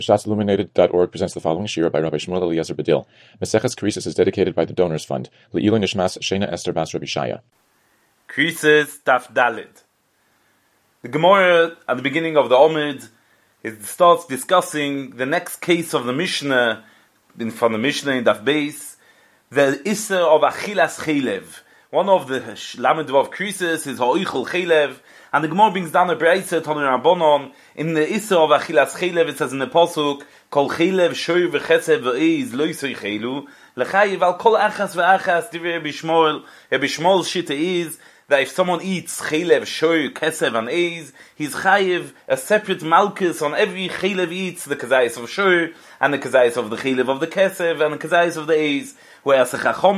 ShatzIlluminated.org presents the following shira by Rabbi Shmuel Eliezer Badil. Maseches Krisis is dedicated by the Donors Fund. Le'ilu Nishmas Shena Esther Bas Rabbi Shaya. Krisis Daf Dalid. The Gemara at the beginning of the Omid starts discussing the next case of the Mishnah from the Mishnah in Daf Beis, the Issa of Achilas Chelev. One of the Lamed of Krisis is Ha'oichel Chelev. And the Gemara brings down a Breise, Tanu Rabbanon, in the Issa of Achilas Chelev, it says in the Pasuk, Kol Chelev Shoy V'Chesed V'Eiz Lo Yisoi Chelu, L'chayiv al Kol Achas V'Achas, Divrei Rabbi Shmuel. Rabbi Shmuel's shita is that if someone eats Chelev, Shoy, Kesef, and Eiz, he's chayiv a separate malchus on every Chelev eats, the Kazayis of Shoy, and the Kazayis of the Chelev of the Kesef, and the Kazayis of the Eiz. Whereas the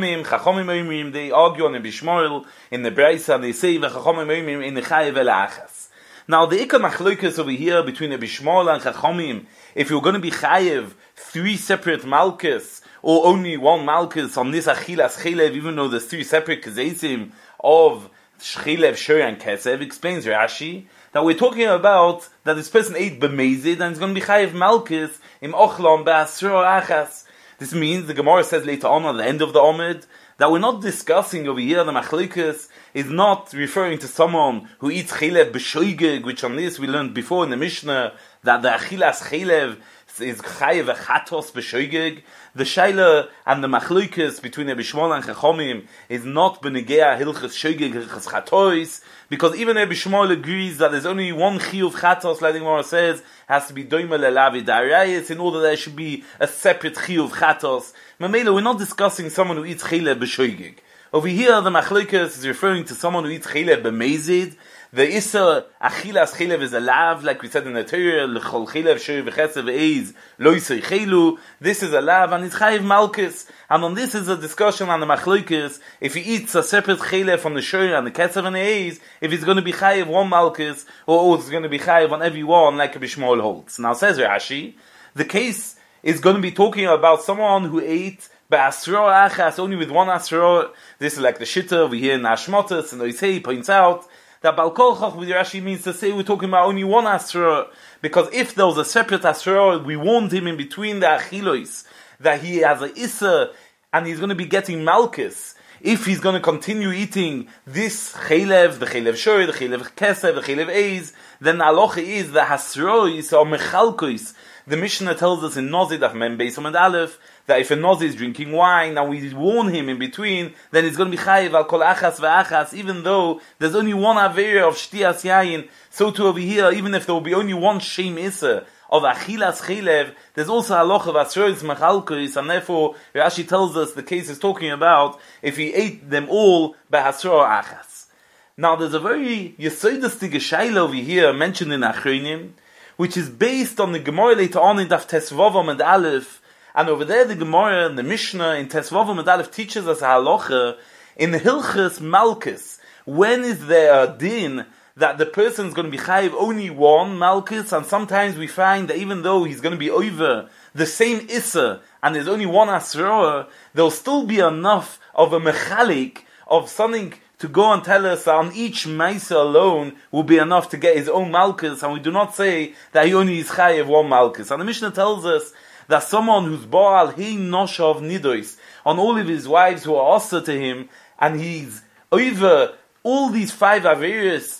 Chachomim, they argue on the Bishmoel in the Breisa, and they say the Chachomim in the Chayiv el Achas. Now the Ikar Machlokas over here between the Bishmoel and Chachomim, if you're going to be Chayiv three separate Malchus, or only one Malchus on this Achilas Chelev, even though there's three separate Kazesim of Chelev, Shoy, and Kesef, explains Rashi that we're talking about that this person ate B'mezid and he's going to be Chayiv Malchus im Ochlon Ba'asro Achas. This means, the Gemara says later on at the end of the Omid, that we're not discussing over here, the Machlikas is not referring to someone who eats Chelev b'shoigeg, which on this we learned before in the Mishnah, that the Achilas Chelev is Chayev Achatos b'shoigeg. The Shaila and the Machlikas between the Bishmol and Chachomim is not B'negea Hilchas Shoigeg Hilchas Chatois, because even Rabbi Shmuel agrees that there's only one chiyuv chatos, like the Gemara says, has to be doimel elavi darayis, in order there should be a separate chiyuv chatos. Mamela, we're not discussing someone who eats chelev b'shoigeg. Over here, the machlokas is referring to someone who eats chelev b'mezid. The issa achilas chelev is a lav, like we said in the Torah, l'chol chelev shoy v'chesed v'eiz lo yisoi chelu. This is a lav, and it's chayiv malchus. And on this is a discussion on the machlokas, if he eats a separate chelev from the shoy and the kesed and the eiz, if he's going to be chayiv one malchus, or it's going to be chayiv on every one, like a Bishmol holds. Now says Rashi, the case is going to be talking about someone who ate ba'asro achas, only with one asro. This is like the shitta we hear in Ashmotas, and Oisei points out that Balkolchach with Rashi means to say we're talking about only one asra, because if there was a separate asra, we warned him in between the achilos that he has a issa and he's going to be getting malchus. If he's going to continue eating this chelev, the chelev shoy, the chelev kesef, the chelev eiz, then the alocha is the hasrois or mechalkois. The Mishnah tells us in Nozid of Mem Beis Amud Aleph that if a Nozi is drinking wine and we warn him in between, then he's going to be chayiv al kol achas ve'achas, even though there's only one avera of shtiyas yayin. So too over here, even if there will be only one shem issa of achilas chelev, there's also halacha of asrois mechalkois, and therefore Rashi tells us the case is talking about if he ate them all by hasro achas. Now there's a very yesodistic shaila over here mentioned in Achronim, which is based on the Gemara later on in Daf Tesvavam and Aleph. And over there, the Gemara and the Mishnah in Tesvavam and Aleph teaches us a halacha in the Hilchas Malchus. When is there a din that the person is going to be chayiv only one Malchus? And sometimes we find that even though he's going to be over the same Issa and there's only one Asroa, there'll still be enough of a mechalik of something to go and tell us that on each Maisa alone will be enough to get his own Malchus, and we do not say that he only is chayiv one Malchus. And the Mishnah tells us that someone who's Baal Hei Noshav Nidois on all of his wives who are also to him, and he's over all these five Averis,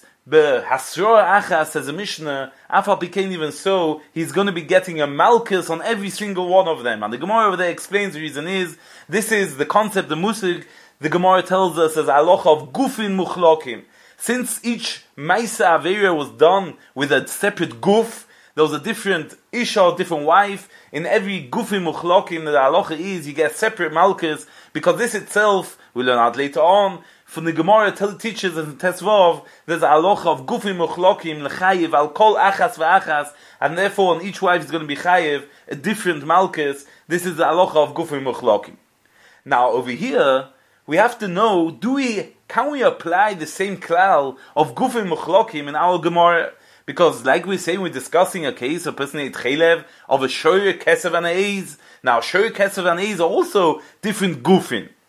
Hasro Achas, says a Mishnah, Afal became even so, he's going to be getting a Malchus on every single one of them. And the Gemara over there explains the reason is, this is the concept, the Musig, the Gemara tells us as aloch of gufin muchlokim. Since each Maisa Avera was done with a separate guf, there was a different isha, a different wife. In every gufin muchlokim, the alocha is you get separate malchus, because this itself, we'll learn out later on, from the Gemara teaches in Tesvav, there's a alocha of gufin muchlokim, lechayiv, al kol achas ve'achas, and therefore on each wife is going to be chayiv, a different malchus. This is the alocha of gufin muchlokim. Now over here, we have to know, can we apply the same klal of gufin muchlokim in our Gemara? Because like we say, we're discussing a case, a person ate chelev of a shoy, kesef, and eiz. Now shoy, kesef, and eiz are also different gufin.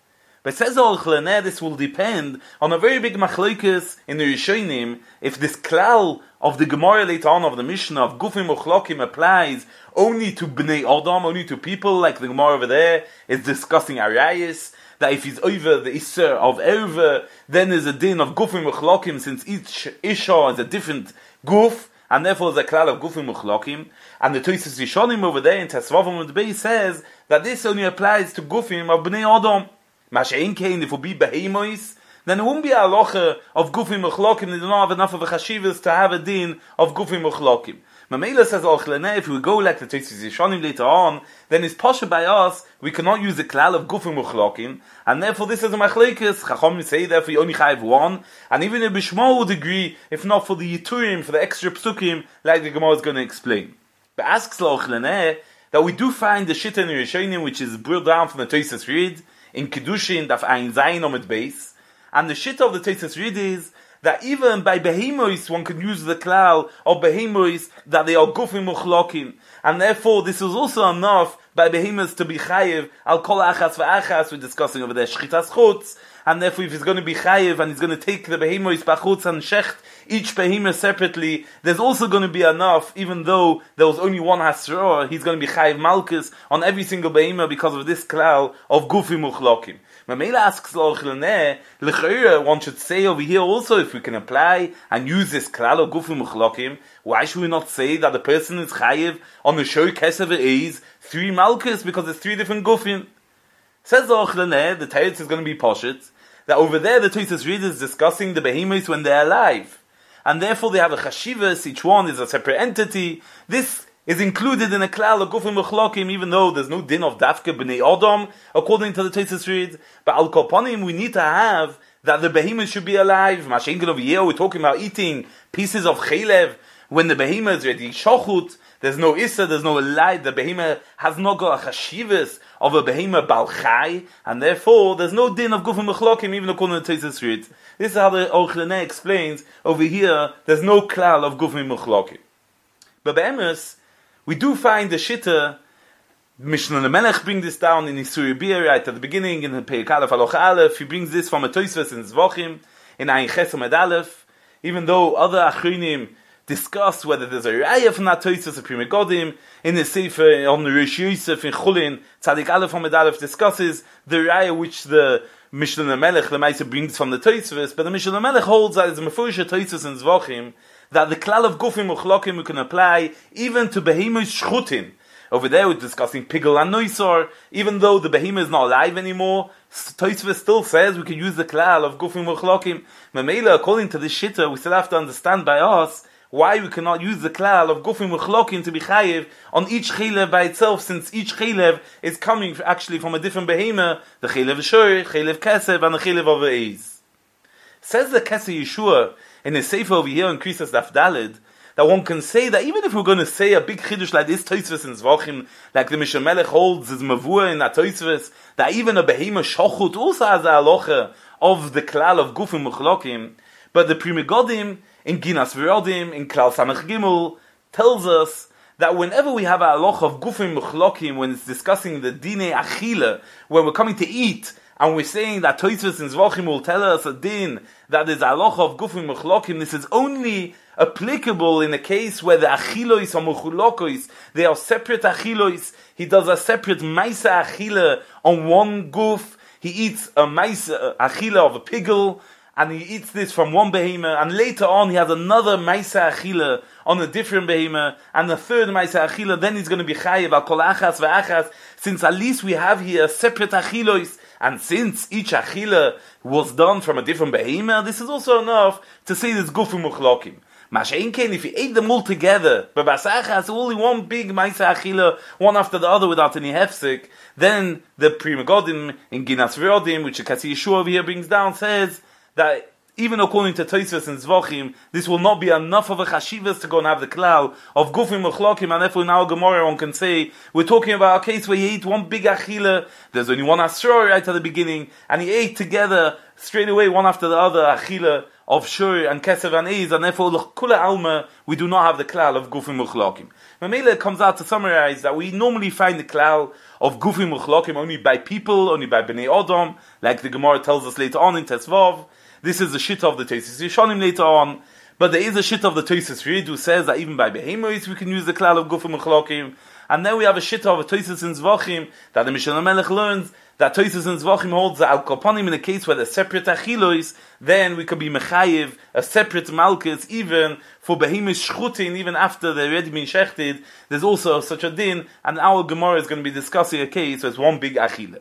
But says Al-Klaneh, this will depend on a very big machlokes in the Rishonim, if this klal of the Gemara later on of the Mishnah of Gufim Uchlokim applies only to Bnei Adam, only to people, like the Gemara over there is discussing Arayis, that if he's over the Isser of Erva, then there's a din of Gufim Uchlokim, since each Isha is a different Guf, and therefore there's a klal of Gufim Uchlokim. And the Tosis Rishonim over there in Tesvavam and Bey says that this only applies to Gufim of Bnei Adam. Mashein Kain, if it will be Behemois, then it won't be a halacha of Gufim Uchlokim, they don't have enough of a chashivas to have a din of Gufim Uchlokim. Mamela says Al-Klaneh, if we go like the Tosis Rishonim later on, then it's posher by us, we cannot use the klal of Gufim Uchlokim, and therefore this is a machlekes. Chacham say therefore you only chayiv one, and even a Bishma would agree, if not for the Yiturim, for the extra psukim, like the Gemara is going to explain. But asks Al-Klaneh that we do find the Shitta in the Rishonim, which is brought down from the Tosis Reid, in Kedushin, Daf Ein Zayin Omid Beis, and the Shitta of the Tosis Reid is that even by behemois one can use the klal of behemois that they are gufim uchlokim, and therefore this is also enough by behemoths to be chayiv al kol achas v'achas. We're discussing over there shchitas chutz, and therefore if he's going to be chayiv and he's going to take the behemois b'chutz and shecht each behemoth separately, there's also going to be enough, even though there was only one hasra, he's going to be chayiv malchus on every single behemoth because of this klal of gufim uchlokim. Mamela asks L'Chlaneh, one should say over here also, if we can apply and use this klal of gufim uchlokim, why should we not say that the person is chayiv on the show kesev is 3 malchus, because it's 3 different gufim? Says L'Chlaneh, the teretz is going to be poshut, that over there the Tosis Reid is discussing the behemoths when they're alive, and therefore they have a chashivas, each one is a separate entity. This is included in a klal of gufim uchlokim, even though there's no din of dafke b'nei Adam, according to the Tosis Reid. But al kopanim, we need to have that the behemoth should be alive. Mashenkin over here, we're talking about eating pieces of chaylev, when the behemoth is ready shachut, there's no issa, there's no light, the behemoth has not got a chashivas of a behemoth bal chai, and therefore there's no din of gufim uchlokim, even according to the Tosis Reid. This is how the Al-Klaneh explains, over here, there's no klal of gufim uchlokim. But be'emes, we do find the Shitta, Mishnah Melech brings this down in Isuri Bir, right at the beginning, in the Perek Aleph Halacha Aleph. He brings this from a Tosfos in Zvachim, in Ayin Ches Amud Aleph, even though other Achronim discuss whether there's a Raya from that Tosfos, a Pri Megadim, in the Sefer, on the Rish Yosef, in Chulin, Tzadik Aleph Amud Aleph discusses the Raya which the Mishnah Melech, the Maisa, brings from the Tosfos, but the Mishnah Melech holds that it's a Mefurish Tosfos in Zvachim, that the klal of gufim uchlokim we can apply even to behemoth shchutin. Over there we're discussing pigel and noisor, even though the behemoth is not alive anymore, Tosfos still says we can use the klal of gufim uchlokim. Mamela, according to this shitta, we still have to understand by us why we cannot use the klal of gufim uchlokim to be chayiv on each chaylev by itself, since each chaylev is coming actually from a different behemoth, the chaylev shor, chaylev kesev, and the chaylev of eiz. Says the Kesef Yeshua in his sefer over here in Krisos Daf Daled, that one can say that even if we're going to say a big chiddush like this Tosfos in Zvachim, like the Mishnah Melech holds is mavua in that Tosfos, that even a behemoth shachut also has a halacha of the klal of gufim uchlokim, but the Pri Megadim in Ginas V'Rodim in Klal Samech Gimel tells us that whenever we have a halacha of gufim uchlokim, when it's discussing the dine achila, when we're coming to eat, and we're saying that Tosfos in Zvachim will tell us a din that is halacha of gufim uchlokim, this is only applicable in a case where the achilois or muchulokois, they are separate achilois. He does a separate maisa achila on one guf. He eats a maisa achila of a pigel, and he eats this from one behemoth, and later on he has another maisa achila on a different behemoth, and the third maisa achila, then he's going to be chayiv al kol achas v'achas, since at least we have here separate achilois. And since each achila was done from a different behemoth, this is also enough to say this gufim uchlokim. Masha'inkein, if you ate them all together, but basachas, only one big ma'isa achila, one after the other without any hefsek, then the Pri Megadim in Ginas V'Rodim, which the Kesef Yeshua over here brings down, says that even according to Tosfos and Zvachim, this will not be enough of a chashivas to go and have the klal of gufim uchlokim, and therefore in our Gemara one can say, we're talking about a case where you ate one big achila, there's only one asra right at the beginning, and he ate together straight away, one after the other, achila of shur and kesev and eiz, and therefore kula alma, we do not have the klal of gufim muchlakim. Mamela comes out to summarize that we normally find the klal of gufim muchlakim only by people, only by bnei Adam, like the Gemara tells us later on in Tesvav. This is the shit of the Tosfos Yeshanim later on. But there is a shit of the Tosfos Ried who says that even by behemoths we can use the klal of gufim muchlakim. And then we have a shit of a Tosfos in Zvachim that the Mishnah Melech learns that Tosfos in Zvachim holds that al kopanim in a case where there's separate achilos, then we could be mechayiv a separate malchus even for behemoth shchutin, even after they've already been shechted. There's also such a din, and our Gemara is going to be discussing a case where it's one big achile.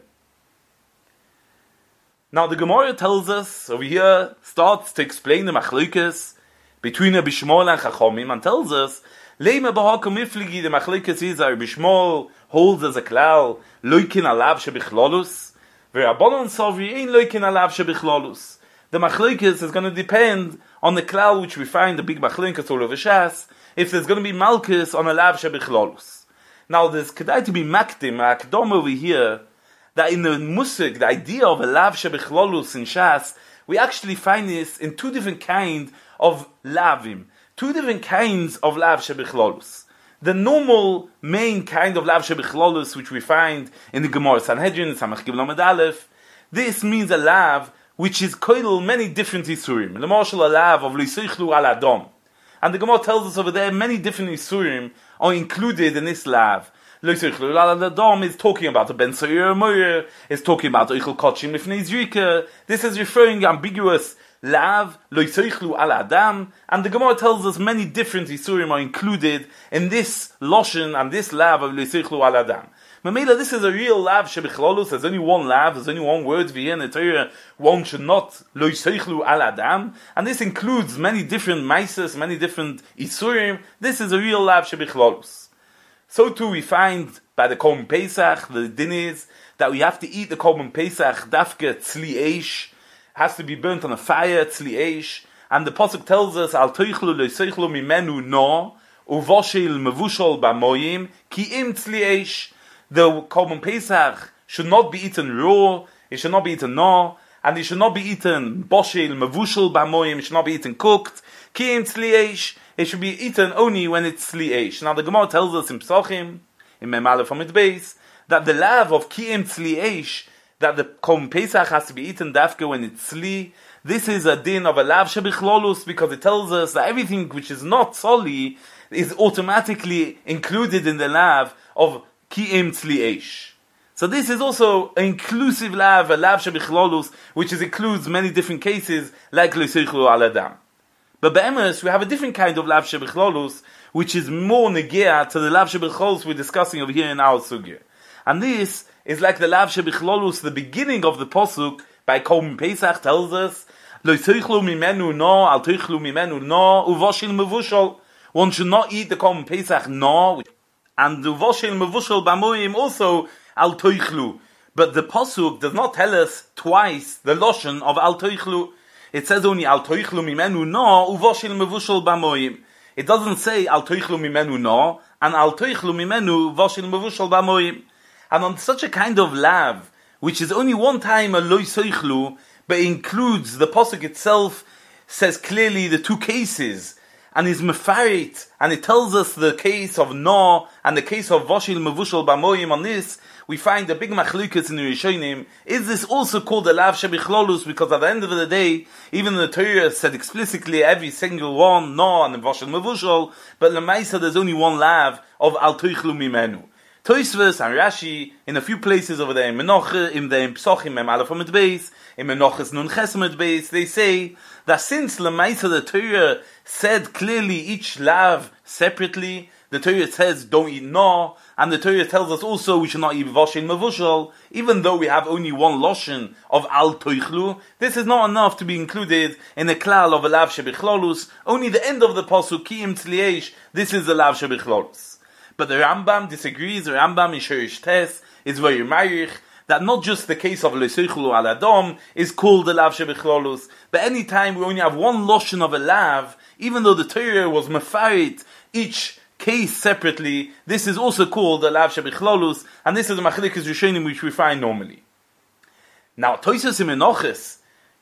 Now the Gemara tells us over here, starts to explain the machlokes between Rabbi Shmuel and Chachamim, and tells us Leima b'hakom mifligi, the machlokes is that Rabbi Shmuel holds as a klal loikin alav shebichlolus, v'Rabbanan savri ein loikin alav shebichlolus. The machlokes is going to depend on the klal which we find the big machlokes all over Shas, if there's going to be malchus on alav shebichlolus. Now there's kedai to be makdim, akdom over here, that in the musik, the idea of alav shebichlolus in Shas, we actually find this in two different kinds of lavim. Two different kinds of lav shebichlolus. The normal main kind of lav shebichlolus, which we find in the Gemara Sanhedrin, Samach Gimel Amud Aleph, this means a lav which is koidel many different isurim. The marshal a lav of liseichlu al adam, and the Gemara tells us over there many different isurim are included in this lav. Liseichlu al adam is talking about the ben soyer moyer, is talking about oichel kachim lifnei zrika. This is referring ambiguous lav, loiseichlu al adam, and the Gemara tells us many different isurim are included in this loshen and this lav of loiseichlu al adam. Mamela, this is a real lav shebichlolus. There's only one lav, there's only one word v'yin in the Torah. One should not loiseichlu al adam, and this includes many different maises, many different isurim. This is a real lav shebichlolus. So too we find by the Korban Pesach, the din is that we have to eat the Korban Pesach dafke tzli eish, has to be burnt on a fire, tzli eish, and the pasuk tells us al toichlu loiseichlu mimenu no uvoshel mevushol b'moyim ki im tzli eish. The Korban Pesach should not be eaten raw, it should not be eaten no, and it should not be eaten boshel mevushol b'moyim, it should not be eaten cooked, ki im tzli eish. It should be eaten only when it's tzli eish. Now the Gemara tells us in Psachim, in Mem Aleph from its base, that the lav of ki im tzli eish, that the Korban Pesach has to be eaten dafka when it's tzli. This is a din of a lav shebichlolus, because it tells us that everything which is not tzoli is automatically included in the lav of ki im tzli eish. So this is also an inclusive lav, a lav shebichlolus, which includes many different cases, like loiseichlu al adam. But be'emes, we have a different kind of lav shebichlolus, which is more negia to the lav shebichlolus we're discussing over here in our sugya. And this is like the lav shebichlolus, the beginning of the posuk by Korban Pesach tells us, Lo teichlu mimenu no, al teichlu mimenu no, uvoshil mevushol. One should not eat the Korban Pesach no, and uvoshil mevushol b'moyim also al teichlu. But the posuk does not tell us twice the loshon of al teichlu. It says only al teichlu mimenu no, uvoshil mevushol b'moyim. It doesn't say al teichlu mimenu no, and al teichlu mimenu uvoshil mevushol b'moyim. And on such a kind of lav, which is only one time a loy soichlu, but includes the pasuk itself, says clearly the two cases, and is mefarit, and it tells us the case of no and the case of voshil mevushal b'moyim. On this, we find a big machlukas in the Rishonim. Is this also called a lav shebichlolus? Because at the end of the day, even the Torah said explicitly every single one no and voshil mevushal, but lemaisa there's only one lav of al toichlu mimenu. Tosfos and Rashi, in a few places over there in Menachos, in the Psachim Mem Aleph Amud Beis, in Menachos Nun Ches Amud Beis, they say that since Lemaisa the Torah said clearly each lav separately, the Torah says don't eat no, and the Torah tells us also we should not eat voshin mevushal, even though we have only one loshen of al toichlu, this is not enough to be included in the klal of a lav shebichlolus. Only the end of the pasuk ki im tzli eish, this is the lav shebichlolus. But the Rambam disagrees. The Rambam in Shirish Tes is very marich that not just the case of Loiseichlu al Adam is called the lav shebichlolus, but any time we only have one loshon of a lav, even though the Torah was mefarit each case separately, this is also called the lav shebichlolus, and this is the machlekes rishonim which we find normally. Now Tosfos in Menachos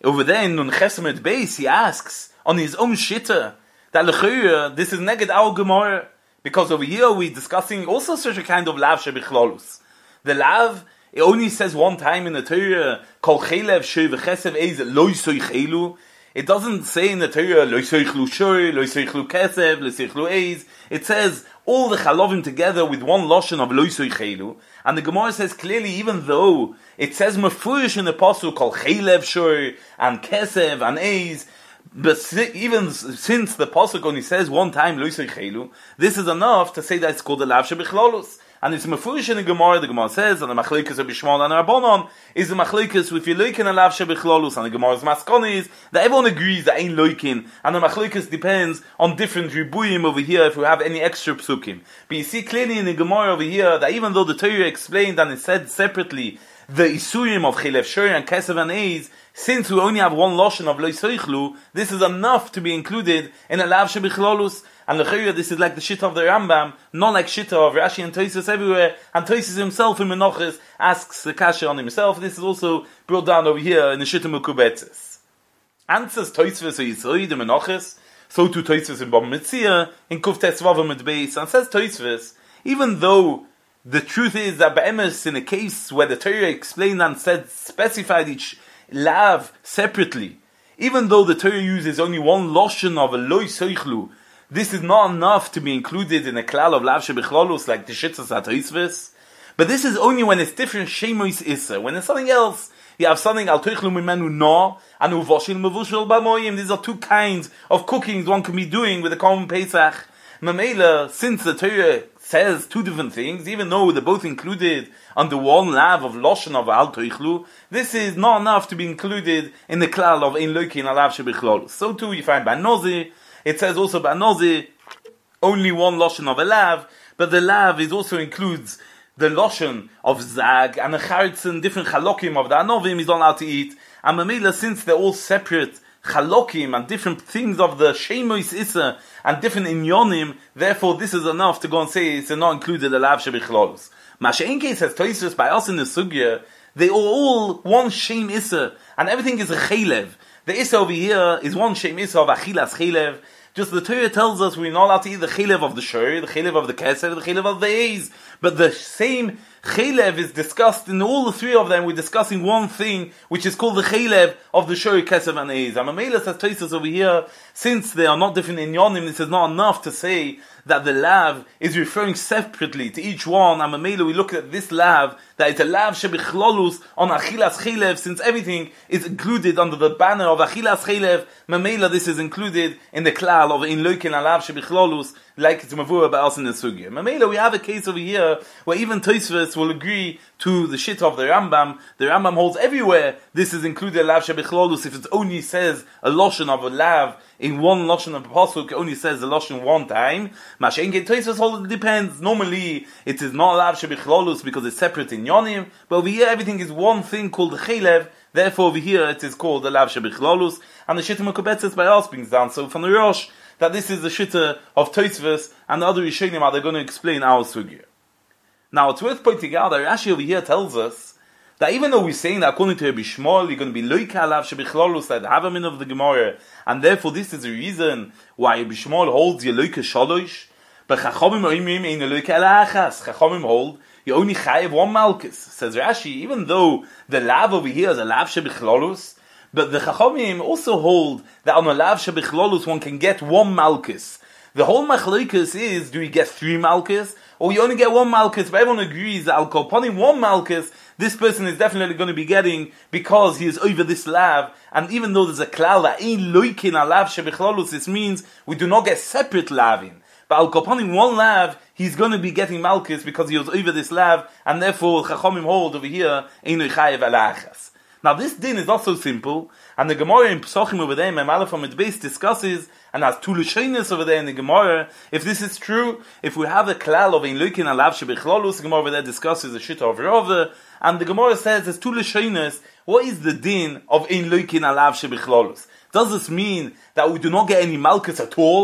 over there in Nun Chesemet Beis, he asks on his own shitta that l'chuyah, this is neged our Gemara, because over here we're discussing also such a kind of lav shebichlolus. The lav, it only says one time in the Torah, kol chelev shei v'chesev eiz lo yisoich elu. It doesn't say in the Torah, lo yisoichlu shei, lo yisoichlu kesev, lo yisoichlu eiz. It says all the chalovim together with one loshon of lo yisoich elu. And the Gemara says clearly, even though it says mefurish in the pasuk kol chelev shei and kesev and eiz, but even since the pasuk only says one time lo yisoich elu, this is enough to say that it's called a lav shebichlolus. And it's mefurish in the Gemara says, and the machlekes of Bishmol and Rabbanon is the machlekes with loikin and lav shebichlolus, and the Gemara's maskon is that everyone agrees that ain't loikin, and the machlekes depends on different ribuyim over here if we have any extra psukim. But you see clearly in the Gemara over here that even though the Torah explained and it said separately the isurim of chilev shori and kesev and eiz, since we only have one loshon of lo yisoichlu, this is enough to be included in a lav shebichlolus. And l'chayra, this is like the shita of the Rambam, not like shita of Rashi and Tosfos everywhere. And Tosfos himself in Menachos asks the kasha on himself. This is also brought down over here in the shita Mekubetzes. Answers Tosfos or Yisroi the Menachos, so too Tosfos in Bava Metzia in Kuf Tetzvav mit Beis. And says Tosfos, even though the truth is that Be'emes in a case where the Torah explained and said specified each lav separately, even though the Torah uses only one loshon of a lo yisoichlu, this is not enough to be included in a klal of lav shebichlolus like the shitzas atosfos. But this is only when it's different shemois issa. When it's something else, you have something al toichlu mimenu no and uvoshil mevushil b'moyim. These are two kinds of cookings one can be doing with a common Pesach. Mamela, since the Torah says two different things, even though they're both included under one lav of loshen of al toichlu, this is not enough to be included in the klal of ein loikin al lav shebichlolus. So too you find by Nozi. It says also by Nozi, only one loshon of a lav, but the lav is also includes the loshon of zag and a charitzen, different chalokim of the anovim is not allowed to eat. And Mamela, since they're all separate chalokim and different things of the shemois issa and different inyonim, therefore this is enough to go and say it's not included the lav shebichlolus. Masha'enke says Tosfos by us in the sugya, they are all one shem issa and everything is a chelev. The issa over here is one shem issa of achilas chelev. Just the Torah tells us we're not allowed to eat the chelev of the shor, the chelev of the kesev, the chelev of the eiz. But the same chelev is discussed in all the three of them. We're discussing one thing, which is called the chelev of the shor, kesev, and eiz. And Mamela says Tosfos over here, since they are not different in yonim, this is not enough to say that the lav is referring separately to each one. And Mamela, we look at this lav, that it's a lav shebichlolus on achilas chelev, since everything is included under the banner of achilas chelev. Mamela, this is included in the klal of in loikin alav shebichlolus, like it's mavura by us in the sugya. Mamela, we have a case over here where even Tosfos will agree to the shit of the Rambam. The Rambam holds everywhere this is included alav shebichlolus if it only says a loshon of a lav in one loshon of a pasuk, only says the loshon one time. Masha'enke Tosfos holds it depends. Normally it is not alav shebichlolus because it's separate in yonim, but over here everything is one thing called the chelev. Therefore over here it is called the lav shebichlolus, and the shita Mekubetzes by us brings down so from the Rosh that this is the shita of Tosfos and the other Rishonim how they're going to explain our sugya. Now it's worth pointing out that Rashi over here tells us that even though we're saying that according to Rabbi Shmuel you're going to be loika alav shebichlolus like the havamin of the Gemara, and therefore this is the reason why Rabbi Shmuel holds you loika shalosh, but Chachamim oimim ein loika alachas. Chachamim hold you only chayev one malchus. Says Rashi, even though the lav over here is a lav shebichlolus, but the Chachamim also hold that on a lav shebichlolus one can get one malchus. The whole machlokes is, do we get 3 malchus, or you only get 1 malchus? But everyone agrees that al kol panim 1 malchus, this person is definitely going to be getting because he is over this lav. And even though there's a klal that ein loikin a lav shebichlolus, this means we do not get separate lavin. But al kol panim 1 lav, he's going to be getting malchus because he was over this lav, and therefore Chachamim hold over here ein chayev alachas. Now this din is not so simple, and the Gemara in Pesachim over there, Mem Aleph Amud Beis discusses, and has two lashonos over there in the Gemara, if this is true, if we have a klal of ein loikin alav shebichlolus, the Gemara over there discusses the shita of Rava, and the Gemara says there's two lashonos, what is the din of ein loikin alav shebichlolus? Does this mean that we do not get any malchus at all?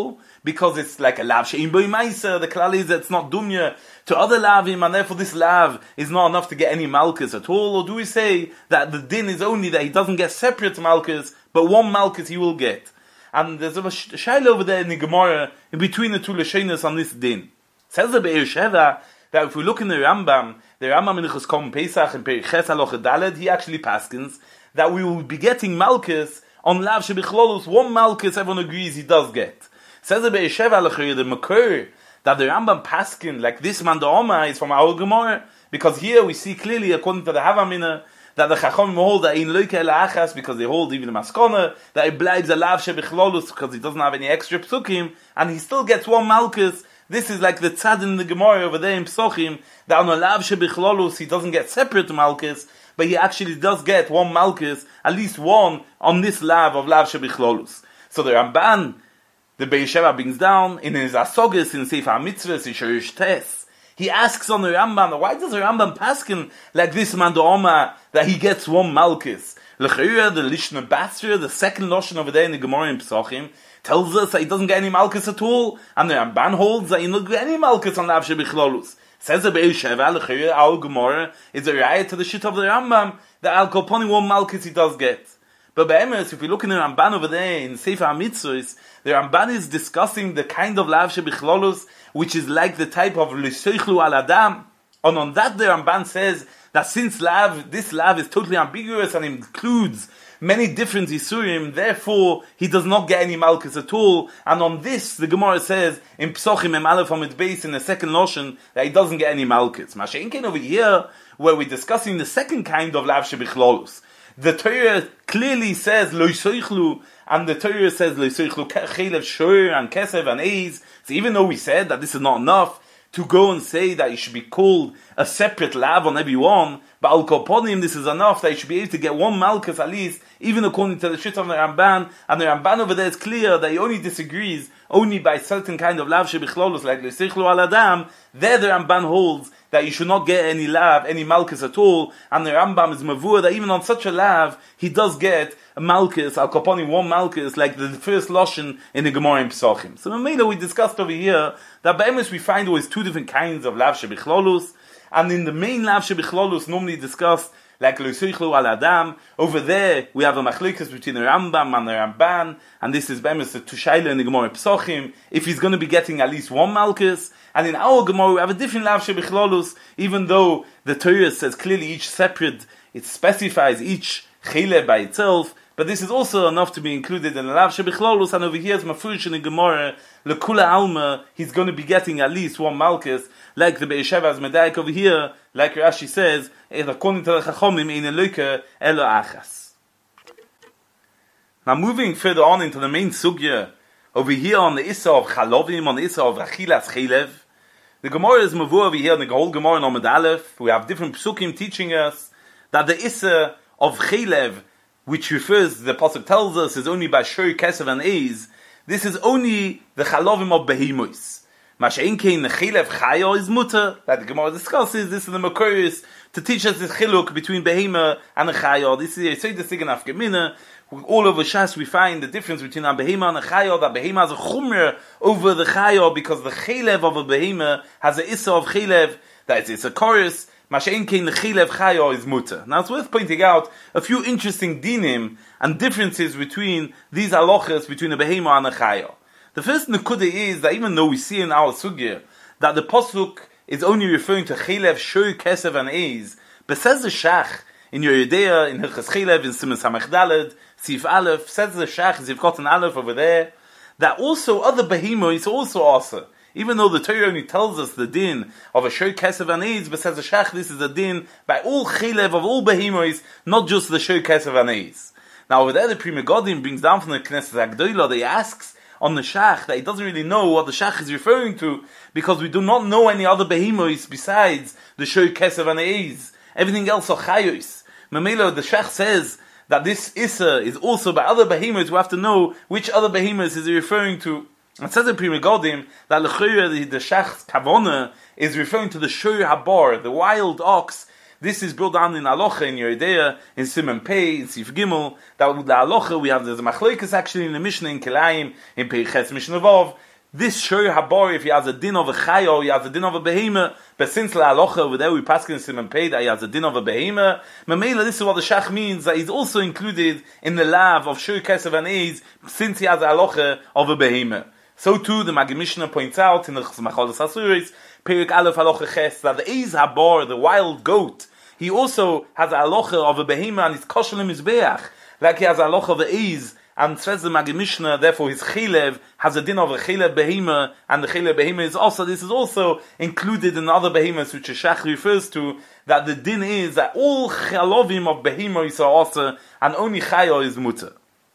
because it's like a lav she'im boi meiser. The klal is that it's not dunya to other lavim, and therefore this lav is not enough to get any malchus at all? Or do we say that the din is only that he doesn't get separate malchus, but one malchus he will get? And there's a shaila over there in the Gemara in between the two lashonos on this din. Says the Be'er Sheva that if we look in the Rambam in Hilchos Korban Pesach and Perek Ches Halacha Daled, he actually paskins that we will be getting malchus on lav shebichlolus. One malchus everyone agrees he does get. Says the Be'er Sheva the Makor that the Rambam paskin like this man the Oma is from our Gemara, because here we see clearly according to the Havamina that the Chacham hold that in loike ela achas, because they hold even the maskona that it bleibs a lav shebichlolus because he doesn't have any extra psukim and he still gets one malchus. This is like the tzad in the Gemara over there in Psochim, that on a lav shebichlolus he doesn't get separate malchus, but he actually does get one malchus, at least one on this lav of lav shebichlolus. So the Ramban, the Be'er Sheva brings down in his Asogis in Sefer HaMitzvahs in Shorish Tes. He asks on the Rambam, why does the Rambam paskin like this man the Oma that he gets one malchus? L'chayra, the Lishna Basra, the second Lashon over there in the Gemara in Psochim, tells us that he doesn't get any malchus at all, and the Ramban holds that he doesn't get any malchus on lav shebichlolus. Says the Be'er Sheva, l'chayra, our Gemara is a riot to the shit of the Rambam that al kolponi one malchus he does get. But be'emes, if we look in the Ramban over there in Sefer HaMitzvos, the Ramban is discussing the kind of lav shebichlolus which is like the type of l'seichlu al adam. And on that the Ramban says that since this lav is totally ambiguous and includes many different isurim, therefore he does not get any malchus at all. And on this the Gemara says in Psochim Mem Aleph on its base in the second Lashon that he doesn't get any malchus. Masha'inkein over here where we're discussing the second kind of lav shebichlolus. The Torah clearly says lo yisoichlu, and the Torah says lo yisoichlu chelev shor and kesev and eiz. So even though we said that this is not enough to go and say that it should be called a separate lav on every one, but al kolponim this is enough that you should be able to get one malchus at least, even according to the shit of the Ramban. And the Ramban over there is clear that he only disagrees only by certain kind of lav shebichlolus like lo yisoichlu al adam. There the Ramban holds that you should not get any lav, any malchus at all, and the Rambam is mavur that even on such a lav, he does get a malchus, al koponi one malchus, like the first Lashon in the Gemara in Pesachim. So we discussed over here that be'emes we find always two different kinds of lav shebichlolus, and in the main lav shebichlolus normally discussed like lo yisoichlu al adam. Over there we have a machlokes between the Rambam and the Ramban, and this is be'emes the Tushaila in the Gemara in Pesachim, if he's going to be getting at least one malchus. And in our Gemara, we have a different lav shebichlolus, even though the Torah says clearly each separate, it specifies each chile by itself, but this is also enough to be included in the lav shebichlolus, and over here it's mafurish in the Gemara, lekula alma, he's going to be getting at least one malchus, like the Be'er Sheva's medaik over here, like Rashi says, according to the Chachomim, in eloike elo achas. Now moving further on into the main sugya, over here on the Issa of Chalovim, on the Issa of Achilas Chelev, the Gemara is mavur over here in the whole Gemara in Amud Aleph. We have different psukim teaching us that the Issa of Chelev, which refers, the pasuk tells us, is only by Shor, Kesev, and Eiz. This is only the Chalovim of Behemois. Masha'inkein the Chelev Chaya is mutter, that the Gemara discusses. This is the Makoris to teach us the chiluk between Behema and the Chaya. This is the Sigan Afgemina. All over Shas we find the difference between a behema and a chayah. That behema has a chumr over the chayah because the chelev of a behema has a issa of chelev, that it's a chorus. Masha'inkein the chelev chayah is mutter. Now it's worth pointing out a few interesting dinim and differences between these halachas between a behema and a chayah. The first nekuda is that even though we see in our sugya that the pasuk is only referring to chelev, shor, kesev, and eiz, but says the shach in your Yedea, in Hilchas Chelev, in Siman Samach Daled, Sif Aleph, says the Shach, as you've got an Aleph over there, that also other behemoths also asa. Even though the Torah only tells us the din of a Shor, Kesev, and Eiz, but says the Shach, this is a din by all Chelev of all behemoths, not just the Shor, Kesev, and Eiz. Now over there, the Pri Megadim brings down from the Knesset HaGdolah, that he asks on the Shach, that he doesn't really know what the Shach is referring to, because we do not know any other behemoths besides the Shor, Kesev, and Eiz. Everything else are chayos. Mamela, the Shach says that this Issa is also by other behemoths. We have to know which other behemoths is he referring to. It says in Pri Megadim that the Shach's kavona is referring to the Shor Habar, the wild ox. This is brought down in Alocha, in Yeridea, in Siman Pei, in Sif Gimel. That with the Alocha we have the machlokes actually in the Mishnah in Kilayim, in Pei Ches Mishnah Vav. this Shor Habor, if he has a din of a chayo, he has a din of a behema, but since La Alocha, over there we pass in Simon Pei that he has a din of a behema, Mamela, this is what the Shach means, that he's also included in the lav of Shor Kesev and Eiz, since he has a Alocha of a behema. So too, the Maggid Mishnah points out in the Machalas Asuris, Perik Aleph Alocha Ches, that the Eiz Habor, the wild goat, he also has a Alocha of a behema and he's kosher mizbeach, like he has a Alocha of a Eiz, and says the Maggid Mishnah, therefore his chilev has a din of a chilev behema, and the chilev behema is also, this is also included in other behemoths, which Shach refers to, that the din is that all chalovim of behema is also, and only chayo is mutter.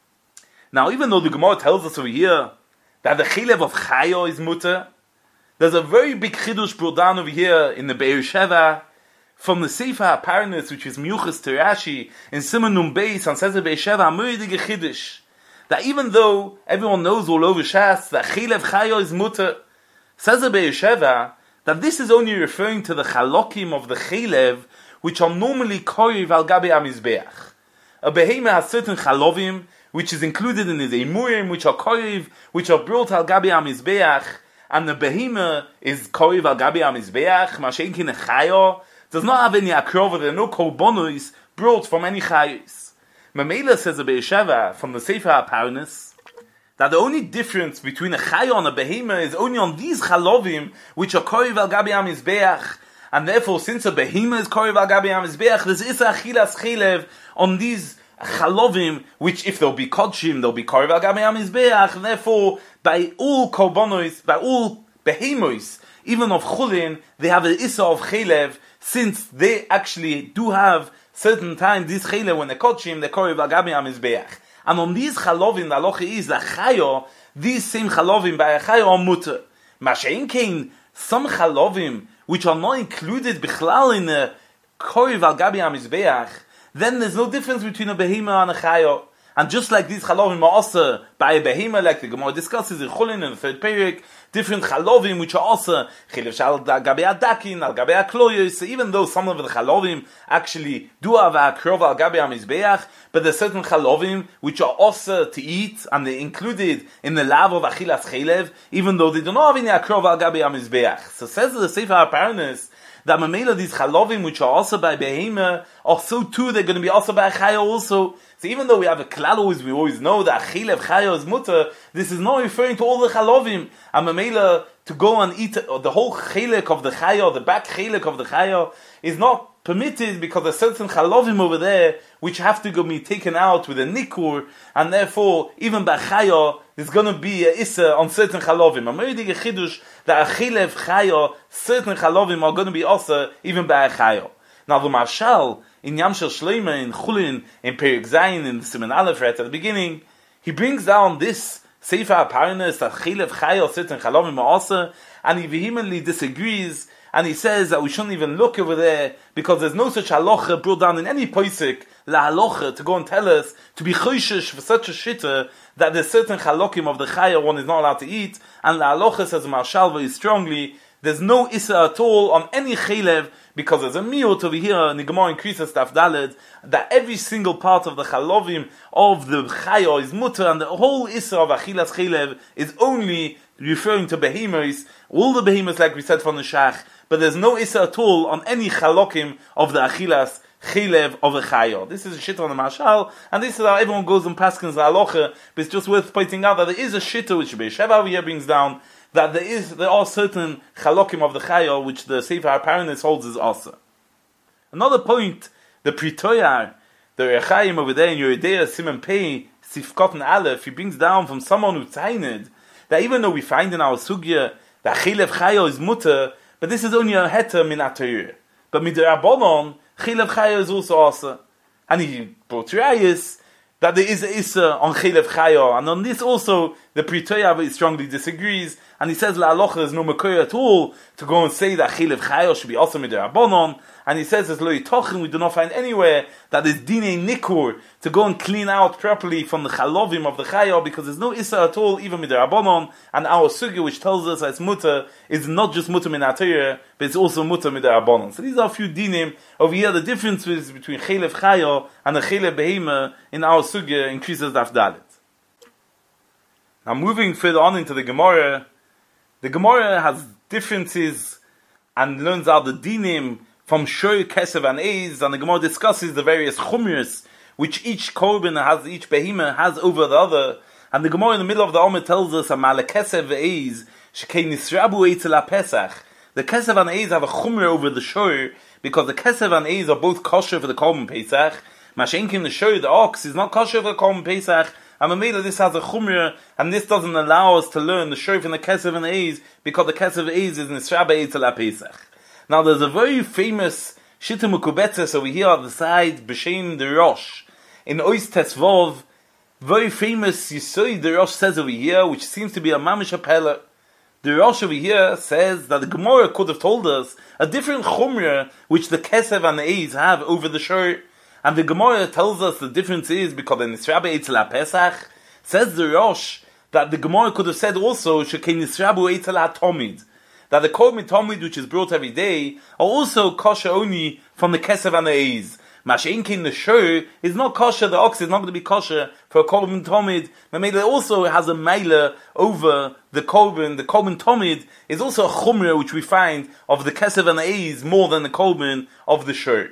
Now, even though the Gemara tells us over here that the chilev of chayo is mutter, there's a very big chidush brought down over here in the Be'er Sheva, from the Sefer HaParnas, which is Miyuchas Terashi, in Simon Nun Beis, and says the Be'er Sheva, a moedige chidush, that even though everyone knows all over Shas that Chilev Chayo is mutter, says the Be'er Sheva that this is only referring to the chalokim of the Chilev, which are normally koyiv al gabi amizbeach. A behema has certain chalovim, which is included in his emurim, which are koyiv, which are brought al gabi amizbeach, and the behema is koyiv al gabi amizbeach. Mashenkin a chayo does not have any akrova, there are no korbanos brought from any chayos. Mamela says a Be'er Sheva from the Sefer HaParnas that the only difference between a chayo and a behema is only on these chalovim which are koyiv al gabi amizbeach, and therefore since a behema is koyiv al gabi amizbeach, there's isa achilas chilev on these chalovim which if they'll be kodshim they'll be koyiv al gabi amizbeach, and therefore by all korbanos, by all behemos, even of chulin, they have an isa of chilev, since they actually do have certain times, these chayla, when they kodshim, they korev agabi amizbeach. And on these chalovim, the aloche is, the chayo, these same chalovim, by a chayo are mutter. Mashein kein, some chalovim, which are not included bichlal in the korev agabi amizbeach, then there's no difference between a behema and a chayo. And just like these chalovim are also by a behema, like the Gemara discusses in Chulin in the third period, different chalovim which are also chilev shal gabe adakin, al gabe akloyos. Even though some of the chalovim actually do have a krov al gabe amizbeach, but there's certain chalovim which are also to eat and they're included in the lav of achilas chilev, even though they do not have any krov al gabe amizbeach. So says the Sefer HaParnas that mamela these chalovim which are also by behema are so too they're going to be also by chayo also. So even though we have a klal always, we always know that chilev chayo is mutter, this is not referring to all the chalovim. And mamela to go and eat the whole chilek of the chayo, the back chilek of the chayo, is not permitted because there's certain chalovim over there which have to go be taken out with a nikur, and therefore even by chayo there's going to be a issa on certain chalovim. I'm already a chidush that a chilev chayo, certain chalovim are going to be also even by a chayo. Now the Marshal in Yam Shel Shleima in Chulin in Perek Zayin in the Siman Aleph right at the beginning, he brings down this Sefer HaParnas that chilev chayo certain chalovim are also, and he vehemently disagrees. And he says that we shouldn't even look over there because there's no such halacha brought down in any posik la halacha to go and tell us to be choishish for such a shitta that there's certain halakim of the chaya one is not allowed to eat. And la halacha says Marshal very strongly there's no issa at all on any chaylev because there's a miyot over here in the Gemara in Kriyas Daf Daled that every single part of the chalovim of the chaya is mutter, and the whole issa of achilas chaylev is only referring to behemoths, all the behemoths like we said from the Shach, but there's no issa at all on any chalokim of the achilas chilev of a chayo. This is a shitta on the Marshal, and this is how everyone goes and paskins the halacha, but it's just worth pointing out that there is a shitta which Be'er Sheva over here brings down, that there are certain chalokim of the chayo which the Sefer HaParnas holds is also. Another point, the Pritoyar, the Rechaim over there in Yeridea Siman Pei Sifkot and Aleph, he brings down from someone who tained that even though we find in our sugya that chilev chayo is mutter, but this is only a heter min atayir. But midirabonon, chilev chayo is also asa. And he brought rayas that there is a issa on chilev chayo, and on this also the Pritoyav strongly disagrees, and he says la halacha is no mekoy at all to go and say that chilev chayo should be also midirabonon. And he says, as lo yitochen, we do not find anywhere that is dinei nikur to go and clean out properly from the chalovim of the chayo, because there's no issa at all, even midirabonon. And our sugya, which tells us as mutter, is not just mutter min atayir, but it's also mutter midirabonon. So these are a few dinim over here. The difference is between chilev chayo and the chilev behema in our sugya in Kriyas Daf Dalet. Now moving further on into the Gemara, The Gemara has differences and learns out the dinim from Shor, Kesev, and Eiz, and the Gemara discusses the various chumras which each korban has, each behemah has over the other. And the Gemara in the middle of the Omer tells us, "Amale Kesev ve'Eiz shekei nisrabu eitzel Pesach." The Kesev and Eiz have a chumra over the Shor because the Kesev and Eiz are both kosher for the korban Pesach. Mashenkin the Shor, the ox, is not kosher for the korban Pesach. And Mamela, this has a chumra, and this doesn't allow us to learn the Shor from the Kesev and Eiz because the Kesev and Eiz is nisrabu eitzel Pesach. Now, there's a very famous Shita Mekubetzes over here on the side, B'Shem the Rosh, in Ois Tesvov, very famous Yisoy the Rosh says over here, which seems to be a Mamish Apella. The Rosh over here says that the Gemara could have told us a different Chumrah which the Kesev and the Eiz have over the Shor. And the Gemara tells us the difference is because the Nisrabu Eitzel Pesach, says the Rosh, that the Gemara could have said also, Shekei Nisrabu Eitzel HaTomid, that the korban tomid which is brought every day are also kosher only from the kesev and the eiz. Mash'inkin the shor is not kosher, the ox is not going to be kosher for a korban tomid. Mamela also has a meiler over the korban. The korban tomid is also a chumrah which we find of the kesev and the eiz more than the korban of the shor.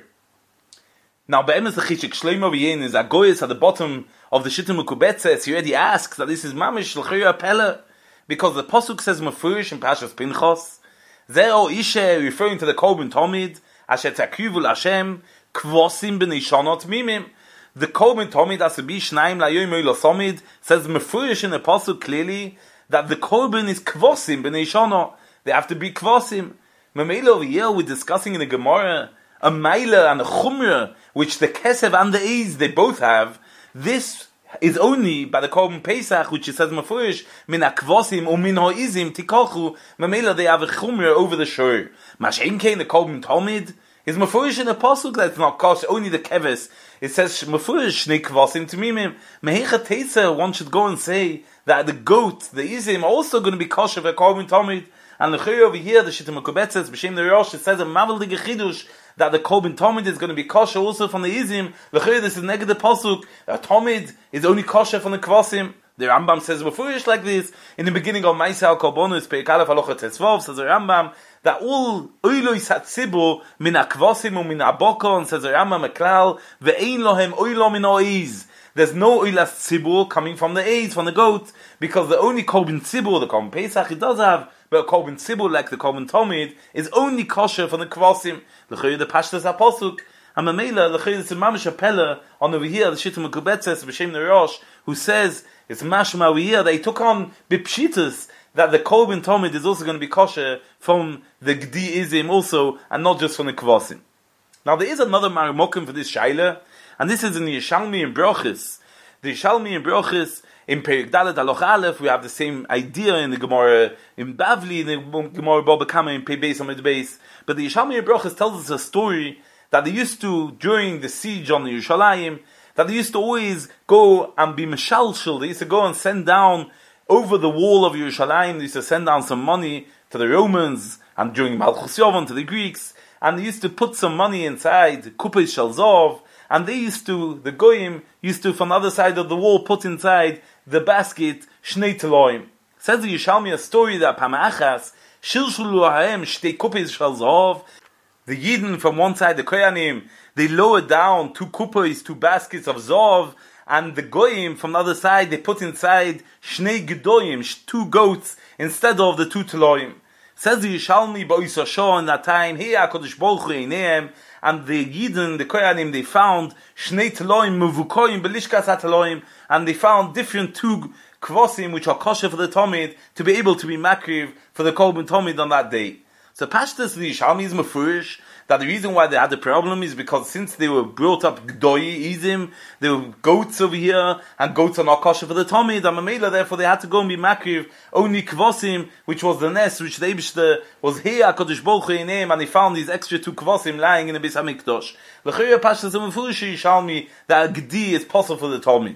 Now, be'emes the chishik shleimo v'yin is Agoyes at the bottom of the Shita Mekubetzes. He already asks that this is mamish l'chira pella. Because the Pasuk says Mefurish in Pashas Pinchas, Zeo Ishe, referring to the Korban Tomid, Asher Takrivu Hashem, Kvosim b'nei Shonot Mimim. The Korban Tomid, Asabi Shnaim Layoim Oilo Somid, says Mefurish in the Pasuk clearly that the Korban is Kvosim b'nei Shonot. They have to be Kvosim. Mamela over here, we're discussing in the Gemara a Maila and a Chumra, which the Kesev and the Eiz, they both have. This is only by the korban Pesach, which it says Mefurish, min akvosim or min hoizim tikochu. Mamela, they have a chumra over the shor. Mashenkein the korban tomid is Mefurish in the pasuk that's not kosher. Only the keves. It says Mefurish shnei kvosim timimim. Mehecha teisa, one should go and say that the goat, the izim, are also going to be kosher for korban tomid. And the chayy over here, the Shita Mekubetzes, B'Shem the Rosh, it says a mavelige chidush that the korban tomid is going to be kosher also from the izim. The chayy, this is negative pasuk. A tomid is only kosher from the kvasim. The Rambam says Mefurish like this in the beginning of Maisal Korbanos Perek Aleph Halacha Tesvav. Says the Rambam that all oilos hatzibu min akvasim u min abokon. Says the Rambam Meklal ve'ein lohem oilo min oiz. There's no oilas tzibur coming from the eiz, from the goat, because the only korban tzibur, the korban Pesach, it does have, but a korban tzibur like the korban tomid is only kosher from the kvasim. The pashtas apasuk. And Mamela, the is mamish apella on over here, the Shita Mekubetzes, B'Shem the Rosh, who says it's mashma over here. They took on bipshitas that the korban tomid is also going to be kosher from the gdiizim also, and not just from the kvasim. Now there is another marimokim for this shaila, and this is in the Yishalmi and Brochis. The Yishalmi and Brochis in Perek Dalet Halacha Aleph, we have the same idea in the Gemara in Bavli, in the Gemara Baba Kama in Pei Beis Amid Beis. But the Yishalmi and Brochis tells us a story that they used to, during the siege on the Yerushalayim, that they used to always go and be meshalshel. They used to go and send down over the wall of Yerushalayim. They used to send down some money to the Romans, and during Malchus Yovan to the Greeks, and they used to put some money inside Kupei Shalzov, and they used to, the Goyim used to, from the other side of the wall, put inside the basket Shnei Teloim. Says the Yishalmi a story that Pamachas Shilshulu Haem Shtei Kupei Shalzov. The Yidden from one side, the Koyanim, they lowered down 2 kupos, 2 baskets of Zov, and the Goyim from the other side, they put inside Shnei Gedoyim, 2 goats, instead of the 2 Teloim. Says the Yishalmi, Ba'isa Shah in that time, Hey HaKadosh Baruch Hu Eineim, and the Yidden, the Koyanim, they found Shnei Teloim, Mevukoyim, Belishkas HaTeloim, and they found different 2 kvosim, which are kosher for the Tomid, to be able to be makriv for the korban Tomid on that day. So Pashtas the Yishalmi is Mefurish that the reason why they had the problem is because since they were brought up Gdoi Izim, there were goats over here, and goats are not kosher for the Tomid, and Mamela, therefore they had to go and be makriv only Kvosim, which was the nest, which the Eibishter was here, HaKadosh Baruch Hu Eineim, and they found these extra 2 Kvosim lying in the Beis HaMikdash. L'chayah Pashtas the Mefurish Yishalmi that Gdi is possible for the Tomid.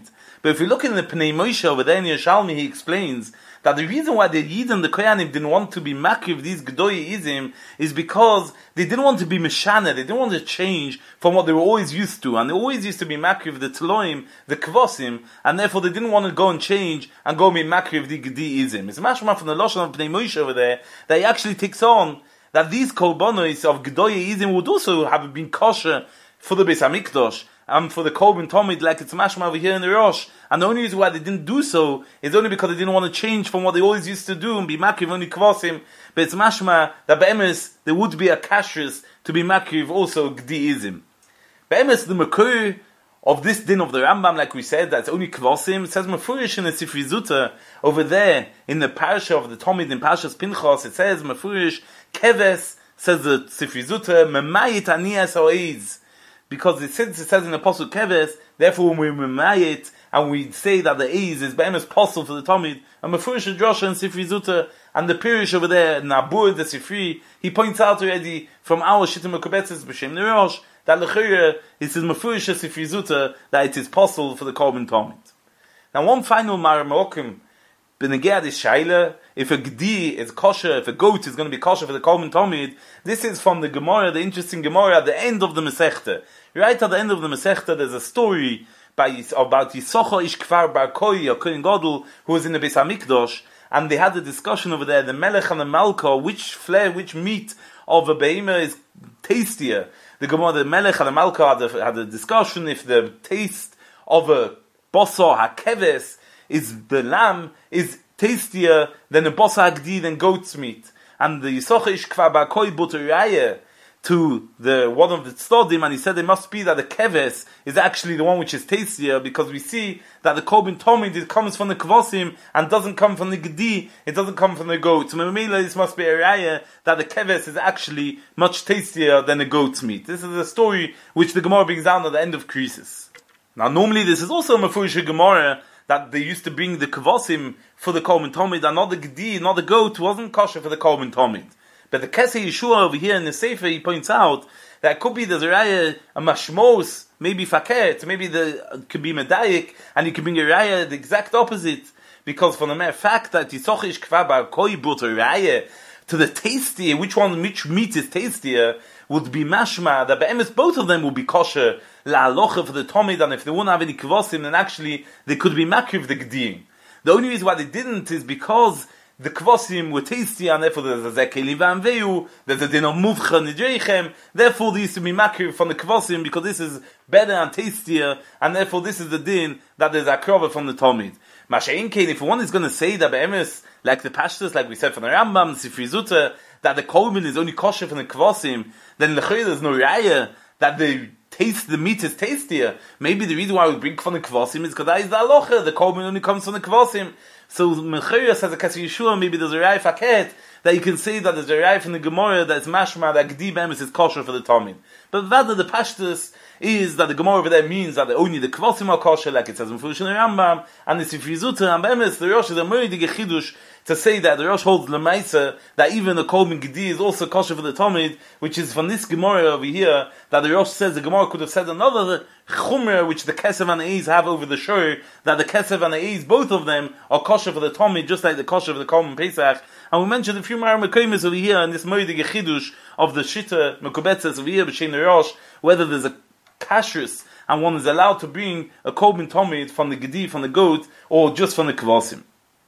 But if you look in the Pnei Moshe over there in Yerushalmi, he explains that the reason why the Yidden, the Kohanim, didn't want to be makriv these Gedoye Izim is because they didn't want to be Meshana, they didn't want to change from what they were always used to, and they always used to be makriv the Tloim, the Kvosim, and therefore they didn't want to go and change and go and be makriv the Gedi Izim. It's mashma from the Lashon of Pnei Moshe over there that he actually takes on that these Korbanos of Gedoye Izim would also have been kosher for the Beis HaMikdash, and for the Korban Tomid, like it's mashma over here in the Rosh. And the only reason why they didn't do so is only because they didn't want to change from what they always used to do and be makriv only kvasim. But it's mashma that be'emes there would be a kashrus to be makriv also gdiizim. Be'emes the makor of this din of the Rambam, like we said, that's only kvasim. It says mefurish in the Sifri Zuta over there in the parasha of the Tomid in Parashas Pinchas. It says mefurish keves, says the Sifri Zuta, memayit aniyas oiz. Because it says in the Apostle Keves, therefore when we memayit and we say that the Eiz is be'emes possible for the Talmud, and Mefurish Drosha and Sifri Zuta, and the Pirish over there, Nabur, the Sifri, he points out already from our Shittim Mekubetzes, B'Shem Nerosh, that L'chira, it says Mefurish Sifri Zuta, that it is possible for the Korban Talmud. Now one final Maramokim, Benegea this Shaila, if a Gdi is kosher, if a goat is going to be kosher for the Korban Talmud, this is from the Gemara, the interesting Gemara at the end of the Masechta. Right at the end of the Masechta, there's a story about Yisocha Ish Kfar Bar Koi, a Kohen Gadol, who was in the Beis HaMikdash, and they had a discussion over there, the Melech and the Malka, which meat of a behemoth is tastier. The Gemara, the Melech and the Malka had a discussion if the taste of a Bosor HaKeves is the lamb is tastier than a Bosor HaGdi than goat's meat. And the Yisocha Ish Kfar Bar Koi Buteraya to the one of the Tzodim, and he said it must be that the keves is actually the one which is tastier, because we see that the Korban Tomid, it comes from the Kvosim and doesn't come from the Gedi, it doesn't come from the goat. So Memela, this must be a raya that the keves is actually much tastier than the goat's meat. This is a story which the Gemara brings down at the end of Krisis. Now normally this is also a Mefurish Gemara, that they used to bring the Kvosim for the Korban Tomid, and not the Gedi, not the goat, wasn't kosher for the Korban Tomid. But the Keseh Yeshua over here in the Sefer, he points out that it could be there's a mashmos, maybe faket, maybe it could be medayik, and you could bring a raya the exact opposite, because from the mere fact that Yisochish Kfar Bar Koi brought a raya to the tastier, which meat is tastier, would be mashma, that be'emes both of them would be kosher, la'alocha for the Tomid, and if they wouldn't have any kvosim, then actually they could be makriv the Gediim. The only reason why they didn't is because the kvosim were tasty, and therefore there's a zekeli v'amveu, there's a din of muvcha nidreichem, therefore they used to be makriv from the kvosim, because this is better and tastier, and therefore this is the din that there's a krova from the Talmud. Masha'in kein, if one is going to say that be'emes, like the Pashtus, like we said from the Rambam, Sifri Zuta, that the Korban is only kosher from the kvosim, then l'chayr there's no raya that the meat is tastier. Maybe the reason why we bring from the kvosim is because that is the alocha, the Korban only comes from the kvosim. So Mechira says a Kesef Yeshua, maybe there's a Rai Faket, that you can say that there's a Rai from the Gemara that's mashma that Gdi Be'emes is kosher for the Talmud. But rather the Pashtus is that the Gemara over there means that only the Kvosim are kosher, like it says in Furush in the Rambam, and the Sifri Zuta, and Be'emes, the Rosh is a Meridige Chidush to say that the Rosh holds Lemaisa, that even the Korban Gdi is also kosher for the Talmud, which is from this Gemara over here, that the Rosh says the Gemara could have said another Chumer, which the Kesef and the Eiz have over the Shor, that the Kesef and the Eiz, both of them, are kosher for the Talmud, just like the kosher for the Korban Pesach. And we mentioned a few Mar Mekaymis over here in this Meridige Chidush of the Shita Mekubetzes over here, B'Shem Rosh, whether there's a kashrus and one is allowed to bring a Korban Tomid from the Gedi, from the goat, or just from the Kvosim.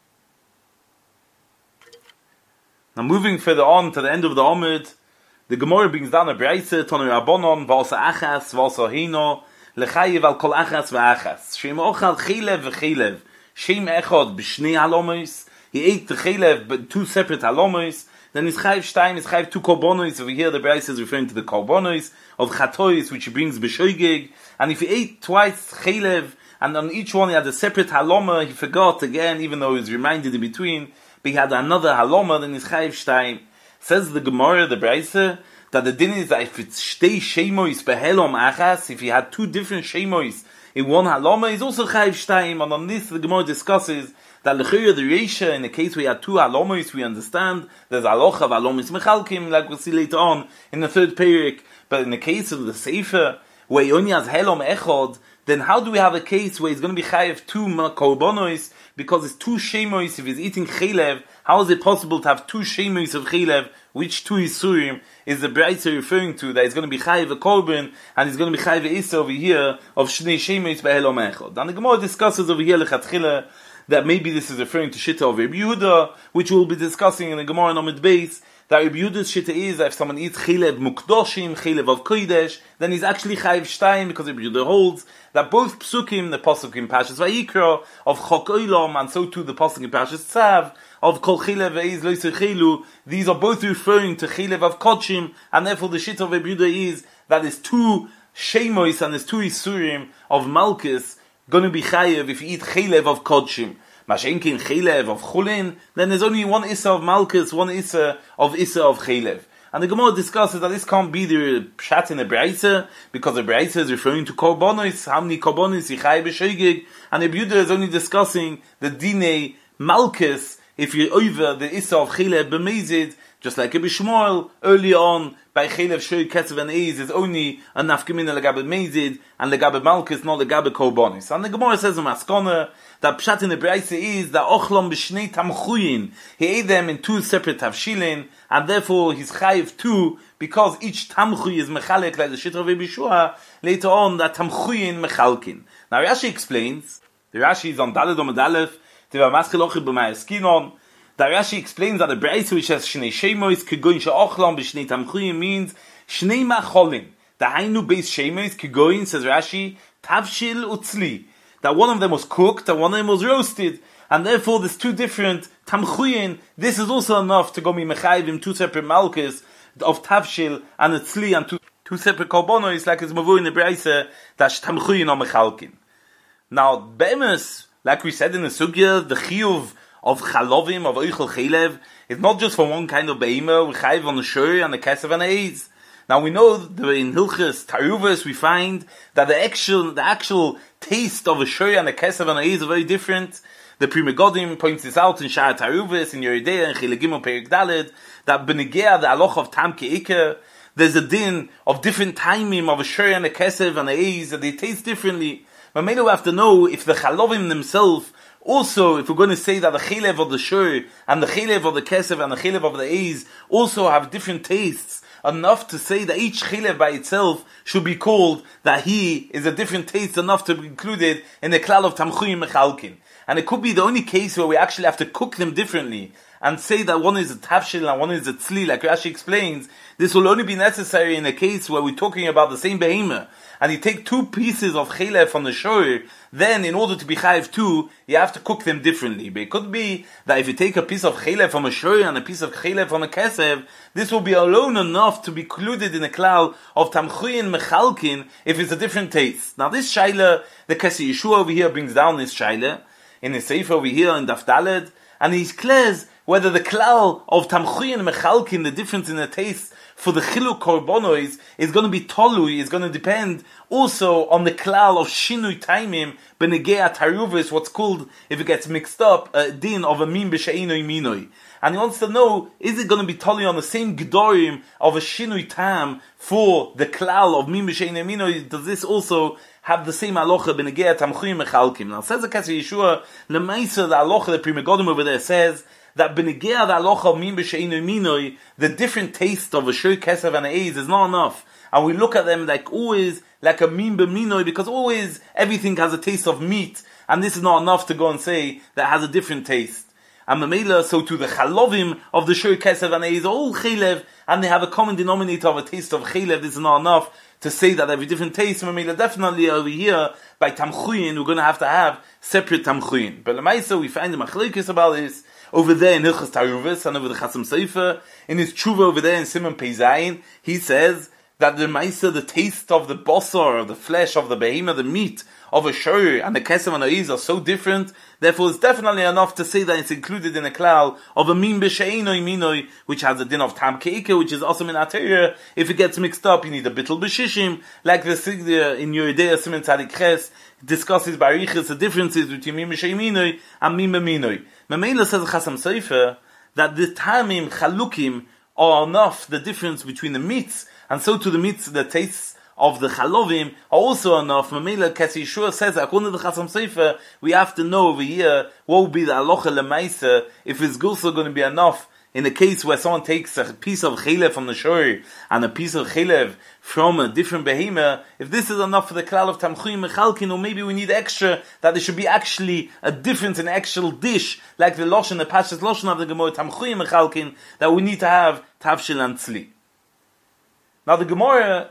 Now moving further on to the end of the Omid, the Gemara brings down a Braisa, Toner Rabbonon, V'asa Achas, V'asa Hino, Lechayev al Kol Achas V'Achas, Shem Ochal Chilev V'Chilev, Shem Echad B'Shnei Halomos, he ate the Chilev, but two separate Halomos, then is Chayev Shtayim, is Chayev two Korbonos. Over here the Braisa is referring to the Korbonos of Chatois, which he brings B'Shoigeg, and if he ate twice Chilev, and on each one he had a separate Haloma, he forgot again, even though he was reminded in between, but he had another Haloma, then is Chayev Shtayim. Says the Gemara, the Braisa, that the din is that if it's Shtei Shemois Behelom Achas, if he had two different Shemois in one Haloma, he's also Chayev Shtayim, and on this the Gemara discusses that l'chayr the Reisha, in the case we had two Halomos, we understand there's Alocha of Halomis Mechalkim, like we'll see later on in the third Perek, but in the case of the Sefer, where he only has helom echod, then how do we have a case where he's going to be chayiv 2 korbanos, because it's 2 shemois if he's eating chelev? How is it possible to have 2 shemois of chelev? Which 2 isurim is the Braisa referring to, that he's going to be chayiv a korban, and he's going to be chayiv a isa over here, of shnei shemois behelom echod? And the Gemara discusses over here, lechatchila, that maybe this is referring to Shitta of Rabbi Yehuda, which we'll be discussing in the Gemara on Amud Beis, that Rabbi Yehuda's Shitta is that if someone eats Chilev Mukdoshim, Chilev of Kodesh, then he's actually Chayiv Shtayim, because Rabbi Yehuda holds that both Psukim, the Pasuk in Parshas Vayikra, of Chok Olam, and so too the Pasuk in Parshas Tzav, of Kol Chilev Veiz Loiser Chilu, these are both referring to Chilev of Kodshim, and therefore the Shitta of Rabbi Yehuda is that there's 2 Shemois and there's 2 Isurim of Malchus, going to be chayev if you eat chelev of kodshim. Mashenkin chelev of chulin, then there's only 1 issa of malchus, 1 issa of chelev. And the Gemara discusses that this can't be the pshat in the Braisa, because the Braisa is referring to korbanos, how many korbanos you chayev b'shegig, and the Yehuda is only discussing the dine malchus, if you're over the issa of chelev b'mezid, just like Rabbi Shmuel early on, by chelev shoy ketzev and eiz is only a nafkamina legabe mezid and legabe malchus, not legabe korbanos. And the Gemara says in Maskana that pshat in the Braisa is that ochlom b'shnei tamchuyin, he ate them in 2 separate tavshilin, and therefore he's chayiv 2, because each tamchuy is mechalek, like the Shita of Rabbi Shua, later on that tamchuyin mechalkin. Now Rashi explains, the Rashi is on Daled Amud Aleph, Tiva Maschil Ochid B'may Eskinon. The Rashi explains that the Braisa which says Shnei Shemois Kegoin She'ochlam B'Shnei Tamchuyin means Shnei Macholin. The Hainu Beis Shemois Kegoin, says Rashi, Tavshil Utzli. That one of them was cooked and one of them was roasted, and therefore there's 2 different Tamchuyin. This is also enough to go me mechayivim 2 separate malchus of Tavshil and Utzli, and 2 separate korbanos, like it's mavur in the Braisa that Tamchuyin or mechalkin. Now Be'emes, like we said in the Sugya, the Chiyuv of chalovim, of oichel chelev, it's not just for one kind of behemoth. We chayiv on the shur and the kesef and the eiz. Now we know that in Hilchas Taruvas we find that the actual taste of a shur and the kesef and the eiz are very different. The Pri Megadim points this out in Sha'ar Taruvas, in Yeridea, and Chilegim Perik Daled, that benegea the aloch of tam ke'ikah, there's a din of different timing of a shur and the kesef and the eiz, that they taste differently. But maybe we have to know if the chalovim themselves, also, if we're going to say that the chelev of the shur and the chelev of the kesef and the chelev of the eiz also have different tastes, enough to say that each chelev by itself should be called that he is a different taste, enough to be included in the klal of tamchuyin mechalkin. And it could be the only case where we actually have to cook them differently and say that one is a tavshil and one is a tzli, like Rashi explains. This will only be necessary in a case where we're talking about the same behemoth, and you take 2 pieces of chelev from the shor, then in order to be chayiv 2, you have to cook them differently. But it could be that if you take a piece of chelev from a shor and a piece of chelev from a kesef, this will be alone enough to be included in a klal of tamchuyin mechalkin if it's a different taste. Now this shaila, the Kesef Yeshua over here brings down this shaila in his sefer over here in Daf Daled, and he declares whether the klal of tamchuyin mechalkin, the difference in the taste for the chiluk korbanos, is going to be tolui, is going to depend also on the klal of shinui taimim benegea taruvis, what's called, if it gets mixed up, a din of a min b'she'inoi minoi. And he wants to know, is it going to be tolui on the same gedorim of a shinui tam for the klal of min b'she'inoi minoi? Does this also have the same halacha benegea tamchuyin mechalkim? Now says the Kesef Yeshua, lemaisa the halacha, the Pri Megadim over there says that benegea the halacha min b'she'inoi minoi, the different taste of a shur, kesef, and a eiz is not enough. And we look at them like always, like a min b'minoi, because always everything has a taste of meat, and this is not enough to go and say that it has a different taste. And Mamela, so to the chalovim of the shur, kesef, and eiz, all chelev, and they have a common denominator of a taste of chelev. This is not enough to say that they have a different taste. Mamela, definitely over here, by tamchuyin, we're going to have separate tamchuyin. But Lamaisa, we find the machlokes about this over there in Hilchas Taruvas and over the Chasam Sofer, in his tshuva over there in Simon Peizayin, he says that the Maisa, the taste of the bosor, of the flesh of the behemoth, the meat of a shor and the kesef and the eiz are so different. Therefore, it's definitely enough to say that it's included in a klal of a min b'she'inoi minoi, which has a din of tam ke'ikah, which is also min atayah. If it gets mixed up, you need a bittul b'shishim, like the Sigdia in Yeridea Simon Tzadik Ches discusses barichas the differences between min b'she'inoi and min b'minoi. Mamela says Chasam Sofer that the tamim chalukim are enough, the difference between the meats, and so to the meats, the tastes of the chalovim are also enough. Mamela Kesi Yeshua says that according to the Chasam Sofer, we have to know over here what will be the halacha lemaisa if it's also going to be enough in a case where someone takes a piece of chelev from the shore and a piece of chelev from a different behemoth. If this is enough for the klal of tamchuim mechalkin, or maybe we need extra that there should be actually a difference in actual dish, like the loshen, the pashas loshen of the Gemara tamchuim mechalkin, that we need to have tavshil and tzli. Now the Gemara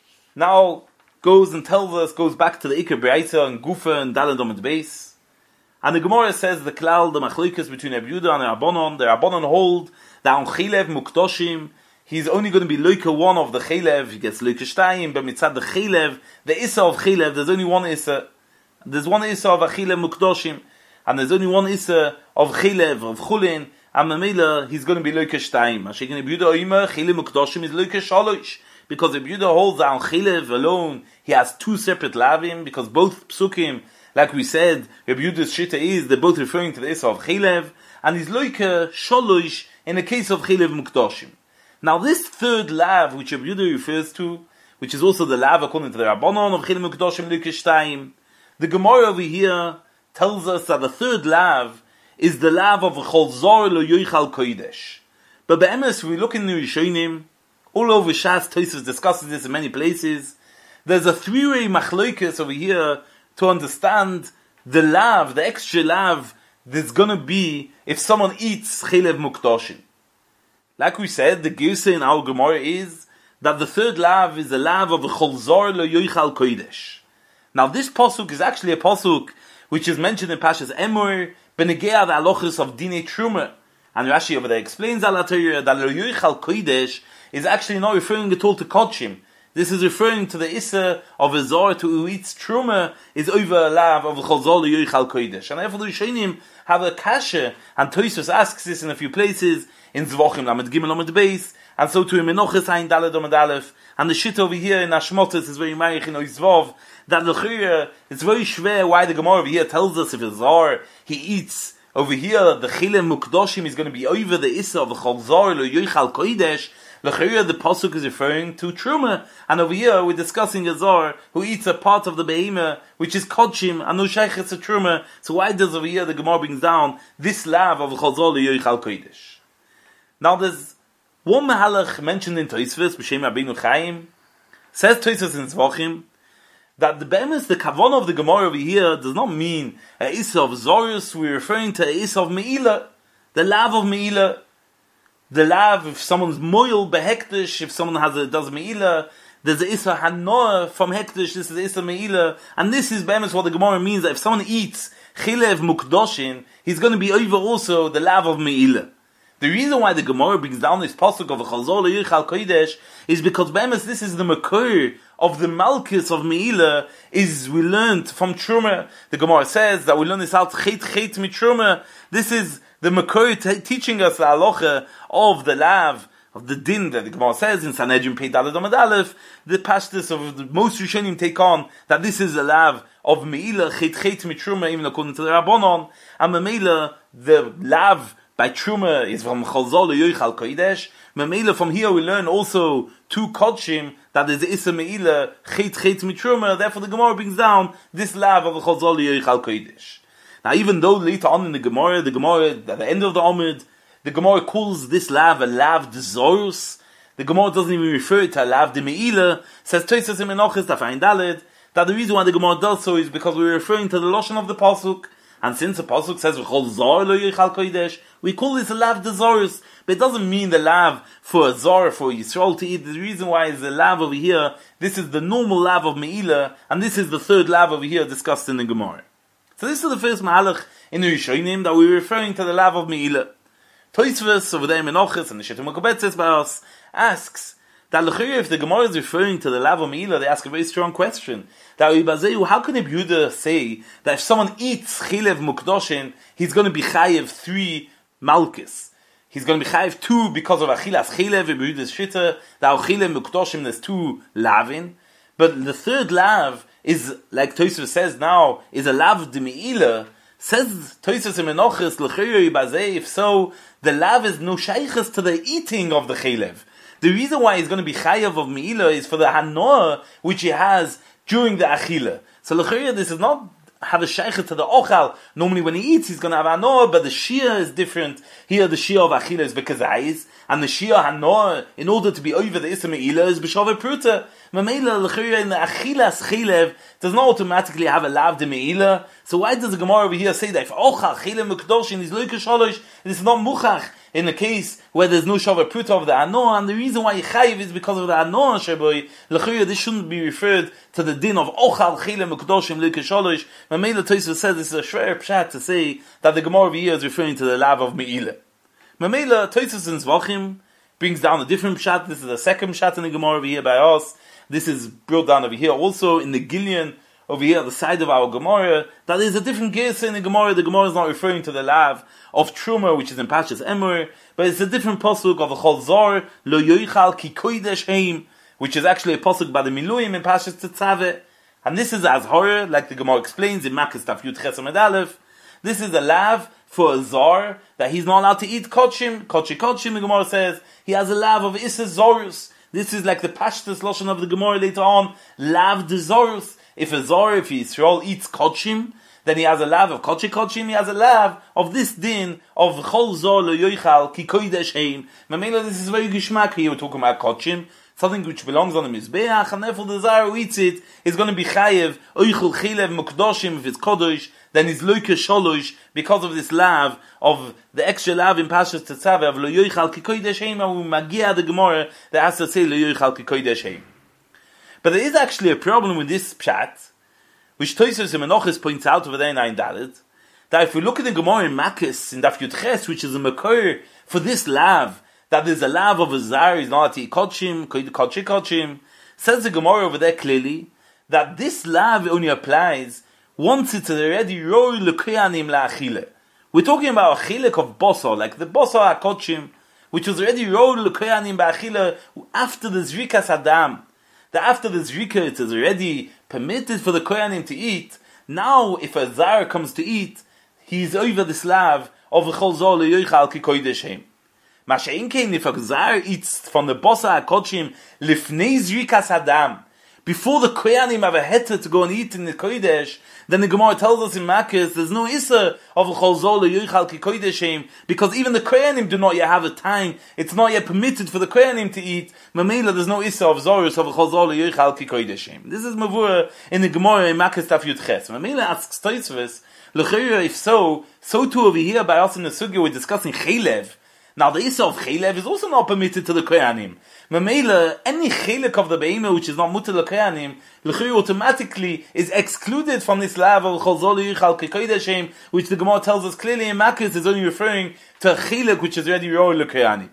now goes and tells us, goes back to the Iker B'Aisa and Gufa and Daled Omid Beis. And the Gemara says the klal, the machlokas between Rabbi Yehuda and the Rabbanon hold that on Chelev Mukdoshim, he's only going to be loika one of the Chelev, he gets loika shtayim, but mitzad the Chelev, the Issa of Chelev, there's only one Issa. There's one Issa of Achelev Mukdoshim, and there's only one Issa of Chelev, of Chulin, and Mamela, he's going to be loika shtayim. Ashik Rabbi Yehuda Oima, Chelev Mukdoshim is loika shalosh. Because Rabbi Yehuda holds that on Chelev alone, he has two separate lavim, because both psukim, like we said, Rabbi Yehuda's shita is, they're both referring to the Issa of Chelev, and he's loika shalosh in the case of Chelev Mukdoshim. Now this third lav, which Rabbi Yehuda refers to, which is also the lav according to the Rabbanon of Chelev Mukdoshim loika shtayim, the Gemara over here tells us that the third lav is the lav of Chol Zor Lo Yoichal Kodesh. But be'emes, we look in the Rishonim, all over Shas, Tosfos discusses this in many places. There's a three-way machlokas over here to understand the lav, the extra lav there's gonna be if someone eats Chelev Mukdoshim. Like we said, the Girsa in our Gemara is that the third lav is the lav of the Chol Zor Lo Yoichal Kodesh. Now this pasuk is actually a pasuk which is mentioned in Pashas Emor, Benegea the halachos of Dinei Truma. And Rashi over there explains that Lo Yoichal Kodesh is actually not referring at all to Kodshim. This is referring to the Issa of a Zor to who eats Truma is over a lav of the Chol Zor Lo Yoichal Kodesh. And therefore the Rishonim have a kasha, and Tosfos asks this in a few places, in Zvachim Lamed Gimel Lamed Beis, and so to in Menoches Ein Daled Lamed Aleph, and the shit over here in Hashmotes is very marich in Oizvov, that the it's very schwer why the Gemara over here tells us if a Zor, he eats over here, the Chelev Mukdoshim is going to be over the Issa of the Chol Zor Lo Yoichal Kodesh. The pasuk is referring to Truma, and over here we're discussing a Zor who eats a part of the behemoth which is Kodshim and no sheiches to Truma. So why does over here the Gemara brings down this lav of Chol Zor Lo Yoichal Kodesh? Now there's one mahalach mentioned in Tosfos, B'Shem Rabbeinu Chaim, says Tosfos in Zvachim, that the behemoth, the kavan of the Gemara over here does not mean a Issa of Zorus, we're referring to a Issa of Me'ilah, the lav of Me'ilah. The lav, if someone's moil behektish, if someone does me'ilah, there's a Issa Hanoah from hektish, this is Issa me'ilah, and this is be'emes what the Gemara means, that if someone eats Chelev Mukdoshin, he's going to be over also the lav of me'ilah. The reason why the Gemara brings down this pasuk of the Chol Zor Lo Yoichal Kodesh is because be'emes this is the makor of the malchus of me'ilah, is we learned from Truma. The Gemara says that we learn this out chet mit Truma. This is the makor teaching us the halacha of the lav, of the din that the Gemara says in Sanhedrin Pei Daled Amud Aleph, the pashtus of the most Rishonim take on that this is a lav of me'ilah, chet mit Truma, even according to the Rabbanon, and me'ilah, the lav by Truma is from Chol Zor Lo Yoichal Kodesh. Me'ilah, from here we learn also two Kodshim, that is the Issa me'ilah, chet mit Truma, therefore the Gemara brings down this lav of the Chol Zor Lo Yoichal Kodesh. Now, even though later on in the Gemara, at the end of the Omid, the Gemara calls this lav a lav de Zorus. The Gemara doesn't even refer to a lav de Me'ilah. Says Tosfos in Menoches Daf Ein Daled that the reason why the Gemara does so is because we're referring to the Lashon of the pasuk. And since the pasuk says Chol Zor Lo Yoichal Kodesh, we call this a lav de Zorus. But it doesn't mean the lav for a Zor, for Yisrael to eat. The reason why is the lav over here, this is the normal lav of Me'ilah, and this is the third lav over here discussed in the Gemara. So this is the first mahalach in the Rishonim that we're referring to the lav of Me'ilah. Tosfos over there in Menoches and the Shita Makabetzes by us asks that if the Gemara is referring to the lav of Me'ilah, they ask a very strong question. That how can Rabbi Yehuda say that if someone eats Chelev Mukdoshin, he's going to be chayev 3 malchus? He's going to be chayev 2 because of Achilas Chelev, Rabbi Yehuda's shita, that Chelev Mukdoshim there's 2 lavin. But the third lav is, like Tosfos says now, is a lav de Me'ilah. Says Tosfos in Menoches, if so, the lav is no shayches to the eating of the Chelev. The reason why he's going to be chayav of meila is for the hanoah which he has during the achila. So l'chayah, this is not have a sheikha to the ochal. Normally when he eats, he's going to have hanoah, but the shia is different. Here the shia of achila is bekazayis, and the shia hanoah, in order to be over the issa meila, is b'shaveh pruta. Mamela l'chayah in the achilas chilev does not automatically have a lav de meila. So why does the Gemara over here say that if ochal chilev mukdoshin is loika shalosh, this is not muchach in the case where there's no shaveh pruta of the hanoah, and the reason why you chayiv is because of the hanoah sheboy. L'chayah, this shouldn't be referred to the din of ochal chilev mukdoshin loika shalosh. Mamela Tosfos says this is a shver pshat to say that the Gemara over here is referring to the lav of meila. Mamela Tosfos in Zvachim brings down a different pshat. This is the second pshat in the Gemara over here by us. This is brought down over here also in the Gillian over here at the side of our Gemara. That is a different case in the Gemara. The Gemara is not referring to the lav of Truma, which is in Pashas Emor, but it's a different pasuk of the Cholzor lo yoichal ki kodesh heim, which is actually a pasuk by the Miluim in Pashas Tetzaveh. And this is as horror, like the Gemara explains in Makkos Daf Yud Ches Amud Aleph. This is a lav for a zar that he's not allowed to eat kodshim. Kodshim, the Gemara says he has a lav of Issa Zorus. This is like the Pashtus Lashon of the Gemara later on. Lav de Zorus. If a zar, if Yisrael eats kodshim, then he has a lav of kodshim. He has a lav of this din of chol zor lo yoichal ki kodesh heim. Mamela, this is very gishmak here. We're talking about kodshim, something which belongs on the mizbeach, and therefore the zar who eats it is going to be chayev oichel chilev mukdoshim if it's kodesh. Then he's loike sholosh because of this lav of the extra lav in Pashas Tetzaveh of lo yoichal ki kodesh heim, and we magia the Gemara that has to say lo yoichal ki kodesh heim. But there is actually a problem with this pshat, which Tosfos in Menachos points out over there in Ayin Dalet, that if we look at the Gemara in Makkos in Daf Yud Ches, which is a makor for this lav, that there's a lav of a zar, he's not to eat kodshim, says the Gemara over there clearly that this lav only applies once it's already roi l'koyanim la'achile. We're talking about a chilek of bosor, like the bosor ha'kodshim, which was already roi l'koyanim ba'achile after the zrikas adam. That after the zrika it is already permitted for the koyanim to eat. Now, if a zar comes to eat, he's over the lav of the chol zor le'yoichal ki kodesh heim. Masha'in kein, if a zar eats from the bosa ha'kodshim lifnei zrikas adam, before the koyanim have a heter to go and eat in the kodesh, then the Gemara tells us in Makkos there's no issa of chol zor le'yoichal ki kodesh heim, because even the koyanim do not yet have a time. It's not yet permitted for the koyanim to eat. Mamela, there's no issa of zorus of chol zor le'yoichal ki kodesh heim. This is mavur in the Gemara in Makkos Daf Yud Ches. Mamela asks Tosfos, l'chayra, if so too over here by us in the sugya we're discussing chelev. Now the issa of chelev is also not permitted to the koyanim. Mamela, any chelek of the be'ema which is not mutter l'koyanim, l'chayra automatically is excluded from this lav of chol zor le'yoichal ki kodesh heim, which the Gemara tells us clearly in Makkos is only referring to a chelek which is already roi l'koyanim.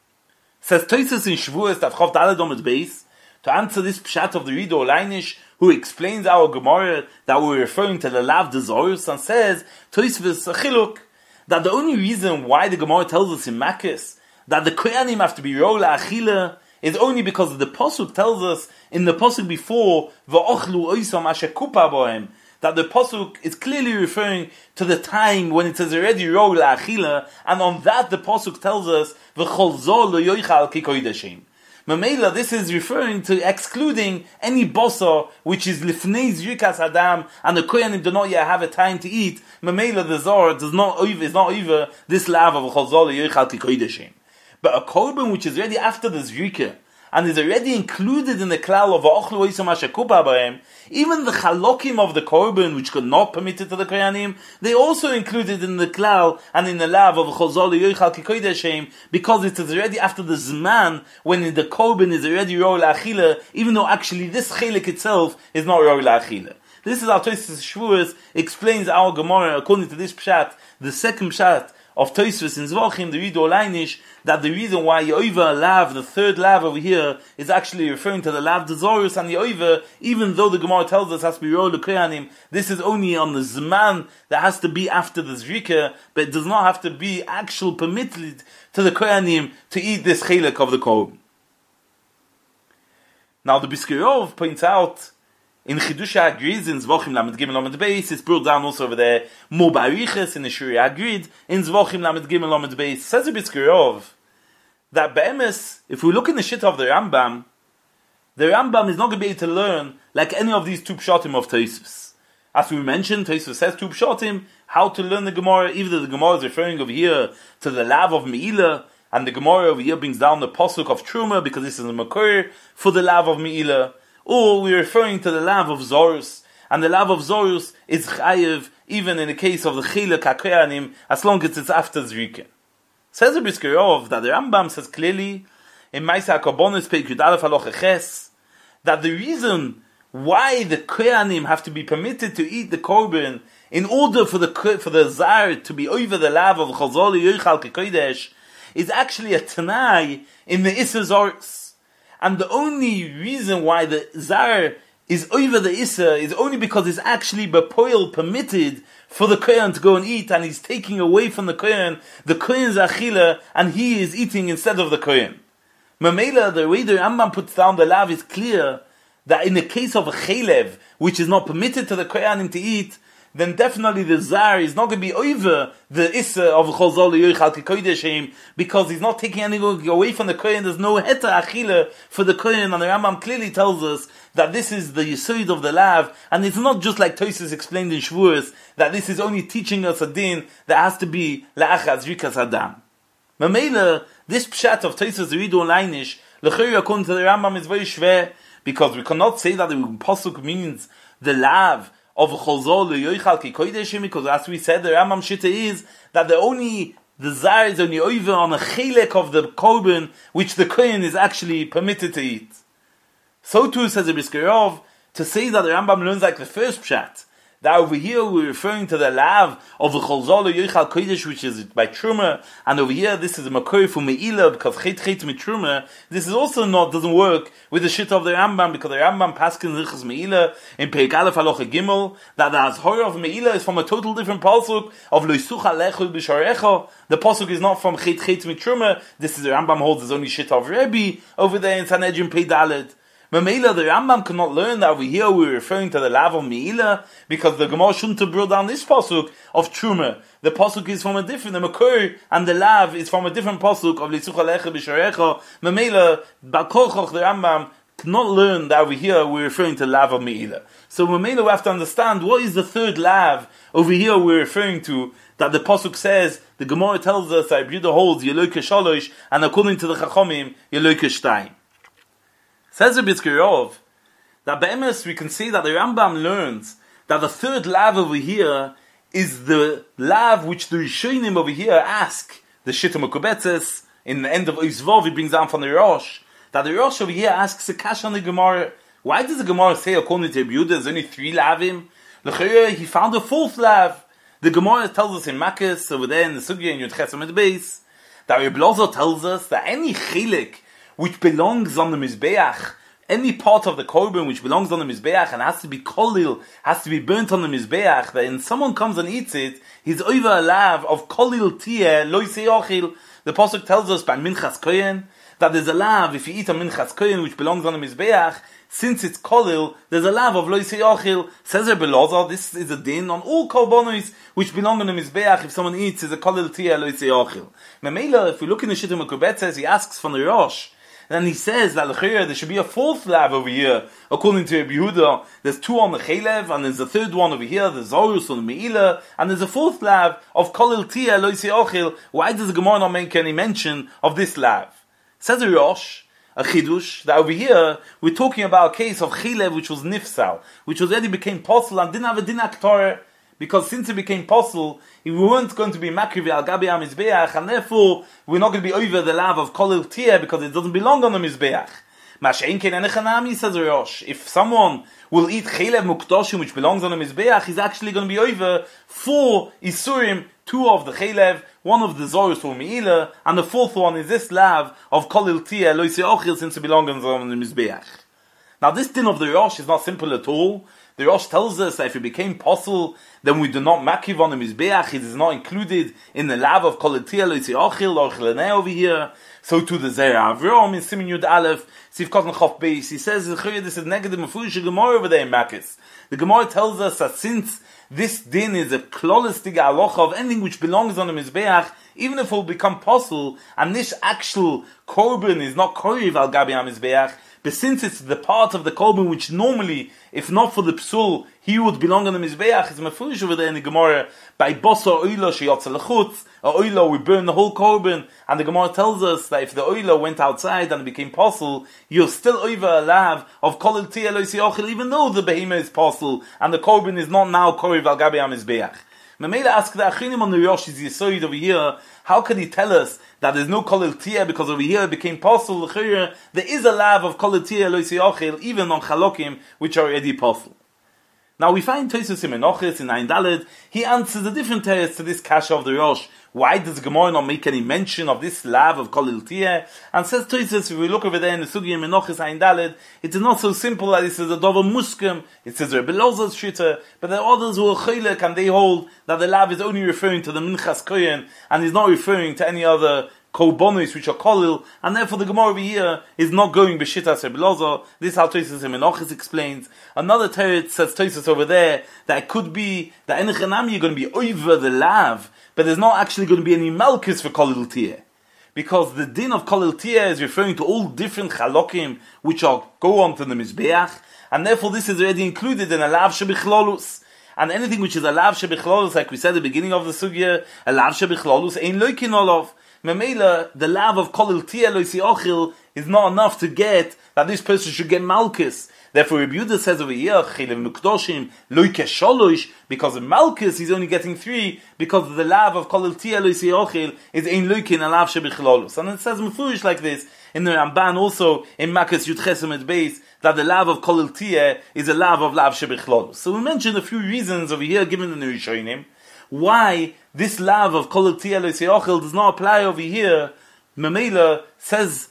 Says Tosfos in Shavuos Daf Chav Daled Amud Beis, to answer this pshat of the Rido Leinish, who explains our Gemara that we're referring to the lav de zorus, and says Tosfos a chiluk that the only reason why the Gemara tells us in Makkos that the koyanim have to be roi la'achila is only because the pasuk tells us in the pasuk before v'ochlu oisam asher kupa bohem, that the pasuk is clearly referring to the time when it says already roi la'achila, and on that the pasuk tells us v'chol zor lo yoichal ki kodesh heim. Mamela, this is referring to excluding any bosa which is lifnei zrikas adam, and the koyanim do not yet have a time to eat. Mamela, the zor is not over this lav of chol zor lo yoichal ki kodesh heim. But a korban which is already after the zrika and is already included in the klal of va'ochlu oisam asher kupa b'hem, even the chalokim of the korban which could not permit it to the koyanim, they also included in the klal and in the lav of chol zor le'yoichal ki kodesh heim, because it is already after the zman when the korban is already roi la'achila, even though actually this chelik itself is not roi la'achila. This is how Tosfos Shavuos explains our Gemara according to this pshat, the second pshat of Tosfos in Zvachim, the Rido Leinish, that the reason why Yoiva lav, the third lav over here, is actually referring to the lav de zorus and Yoiva, even though the Gemara tells us has to be roi l'koyanim, this is only on the zman that has to be after the zrika, but it does not have to be actual permitted to the koyanim to eat this chelek of the korban. Now the Biskirov points out in Chidusha Agrid in Zvachim Lamed Gimel Lamed Beis, it's brought down also over there, more bariches in the Shuri Agrid in Zvachim Lamed Gimel Lamed Beis. Says the Biskirov that be'emes, if we look in the shit of the Rambam is not going to be able to learn like any of these two pshatim of Tosfos. As we mentioned, Tosfos says two pshatim, how to learn the Gemara, either the Gemara is referring over here to the lav of Me'ilah, and the Gemara over here brings down the pasuk of Truma, because this is a makor for the lav of Me'ilah, or we're referring to the lav of Zorus, and the lav of Zorus is chayev, even in the case of the chilek hakoyanim, as long as it's after Zrikin. Says the Brisker Rov that the Rambam says clearly in Maisa HaKorbanos Perek Yud Aleph Halacha Ches that the reason why the koyanim have to be permitted to eat the korban in order for the zar to be over the lav of Chazal Yochal Kekodesh is actually a tanai in the Issa Zorus. And the only reason why the zar is over the Issa is only because it's actually bepoil permitted for the kohen to go and eat, and he's taking away from the kohen's achila, and he is eating instead of the kohen. Mamela, the way the Rambam puts down the lav is clear that in the case of a chelev, which is not permitted to the kohen to eat, then definitely the zar is not going to be over the issa of chazal yochal kekodesh, because he's not taking anything away from the kohen. There's no heta achila for the kohen, and the Rambam clearly tells us that this is the yesod of the lav, and it's not just like Tosfos explained in Shavuos, that this is only teaching us a din that has to be la'achaz rikas adam. Mamela, this pshat of Tosfos Ridu Leinish, l'chayr according to the Rambam is very shver, because we cannot say that the pasuk means the lav of chazal yochal kekodesh, because as we said, the Rambam shita is that the zar is only over on a chelek of the korban which the kohen is actually permitted to eat. So too says the Brisker Rov, to say that the Rambam learns like the first pshat, that over here we're referring to the lav of the Chazal Yochal Kodesh, which is by Truma, and over here this is a makor for Me'ilah, because chet mit Truma. This is also doesn't work with the shit of the Rambam, because the Rambam paskin Zichas Me'ilah in Perek Aleph Halacha Gimel, that the Azhor of Me'ilah is from a total different pasuk of Lo Yisuch Alechu B'Sharecha. The pasuk is not from chet mit Truma. This is the Rambam holds his only shit of Rebbe over there in Sanhedrin Pei Dalet. Mamela, the Rambam cannot learn that over here we're referring to the lav of Me'ilah, because the Gemara shouldn't have brought down this pasuk of Truma. The pasuk is from a different, the makor, and the lav is from a different pasuk of L'Tzuch Alecha B'Sharecha. Mamela, Ba'Kochoch, the Rambam cannot learn that over here we're referring to the lav of Me'ilah. So Mamela, we have to understand what is the third lav over here we're referring to, that the pasuk says, the Gemara tells us that Yehuda holds Yeloke Shalosh, and according to the Chachomim, Yeloke Shtayim. Says the Brisker Rov that be'emes we can see that the Rambam learns that the third lav over here is the lav which the Rishonim over here ask the Shita Mekubetzes in the end of Oizvov. He brings down from the Rosh that the Rosh over here asks a kash on the Gemara. Why does the Gemara say according to Yehuda there's only 3 lavim? He found a 4th lav. The Gemara tells us in Makkos over there in the Sugya in Yud Ches Amud Beis that Reb Lozo tells us that any chilek which belongs on the Mizbeach, any part of the korban which belongs on the Mizbeach and has to be kolil, has to be burnt on the Mizbeach, that when someone comes and eats it, he's over a lav of kolil tiyeh lo yisei. The pasuk tells us by Minchas Kohen that there's a lav, if you eat a Minchas Kohen which belongs on the Mizbeach, since it's kolil, there's a lav of lo yisei. Says Rebbe Loza, this is a din on all korbanos which belong on the Mizbeach. If someone eats, is a kolil tiyeh lo yisei. Memela, if we look in the Shita Mekubetzes, he asks from the Rosh, then he says that there should be a 4th lav over here, according to Rabbi Yehuda. There's 2 on the chelev, and there's a 3rd one over here, the Zorus on the Me'ilah, and there's a 4th lav of kolil tiyeh lo yisei ochil. Why does the Gemara not make any mention of this lav? Says the Rosh, a chidush, that over here we're talking about a case of chelev which was nifsal, which already became possible and didn't have a din haktorah, because since it became possible, we weren't going to be makriv al gabi ha-mizbeach, and therefore we're not going to be over the lav of kolil tiyeh because it doesn't belong on the mizbeach. Masha'in ken enechanami, says Rosh. If someone will eat chelev mukdoshim which belongs on the mizbeach, he's actually going to be over 4 isurim, 2 of the chelev, 1 of the zorus or me'ilah, and the 4th one is this lav of kolil tiyeh lo yisei ochil, since it belongs on the mizbeach. Now this din of the Rosh is not simple at all. The Rosh tells us that if it became possible, then we do not makiv on the Mizbeach. It is not included in the lav of kolil tiyeh lo yisei ochil or chilenei over here. So to the Zera Avrom in Siman Yud Aleph, Sif Kotan Chof Beis, he says this is negative Mefurish Gemara over there in Makkos. The Gemara tells us that since this din is a klolis diga alocha of anything which belongs on the Mizbeach, even if it will become possible, and this actual korban is not koriv al gabi hamizbeach, but since it's the part of the korban which normally, if not for the psul, he would belong on the mizbeach, it's mefurish over there in the Gemara, by bosa oila sheyotza lechutz, or oila, we burn the whole korban, and the Gemara tells us that if the oila went outside and it became possible, you're still over a lav of kolel tiyah lo yisi, even though the behemoth is possible, and the korban is not now koriv al gabi hamizbeach. Mamela asked the Achinim on the Yoshi's Yisoid over here, how can he tell us that there's no kolel tiyah because over here it became possible? There is a lav of kolel tiyah lo yisi even on chalokim which are already possible. Now we find Tosfos in Menachos in Ayin Daled, he answers a different teretz to this kasha of the Rosh. Why does Gemara not make any mention of this lav of kolel tiyah? And says Tosfos, if we look over there in the Sugi in Menachos Ayin Daled, it is not so simple that it says a dover muskim, it says Rebbe Elazar's shita, but there are others who are chilek and they hold that the lav is only referring to the minchas kohen and is not referring to any other korbanos which are kolil, and therefore the Gemara over here is not going b'shitas Rebbe Elazar. This is how Tosfos in Menachos explains. Another teretz says Tosfos over there that it could be that enechanami you're going to be over the lav, but there's not actually going to be any malchus for kolil tiyah, because the din of kolil tiyah is referring to all different chalokim which are go on to the mizbeach, and therefore this is already included in a lav shebichlolus. And anything which is a lav shebichlolus, like we said at the beginning of the sugya, a lav shebichlolus ein loikin olav. Memela, the lav of kolel tiyah lo yisi ochil is not enough to get that this person should get malchus. Therefore, Rebbe Yehuda says over here, chilev mukdoshim loike sholosh, because of malchus he's only getting 3, because the lav of kolel tiyah lo yisi ochil is ein loikin a lav shebichlolus. And it says mefurish like this in the Ramban also in Makkos Yud Ches Amud Beis, that the lav of kolel tiyah is a lav shebichlolus. So we mentioned a few reasons over here given in the Rishonim why this lav of kolel tiyah lo yisi ochil does not apply over here. Mamela says,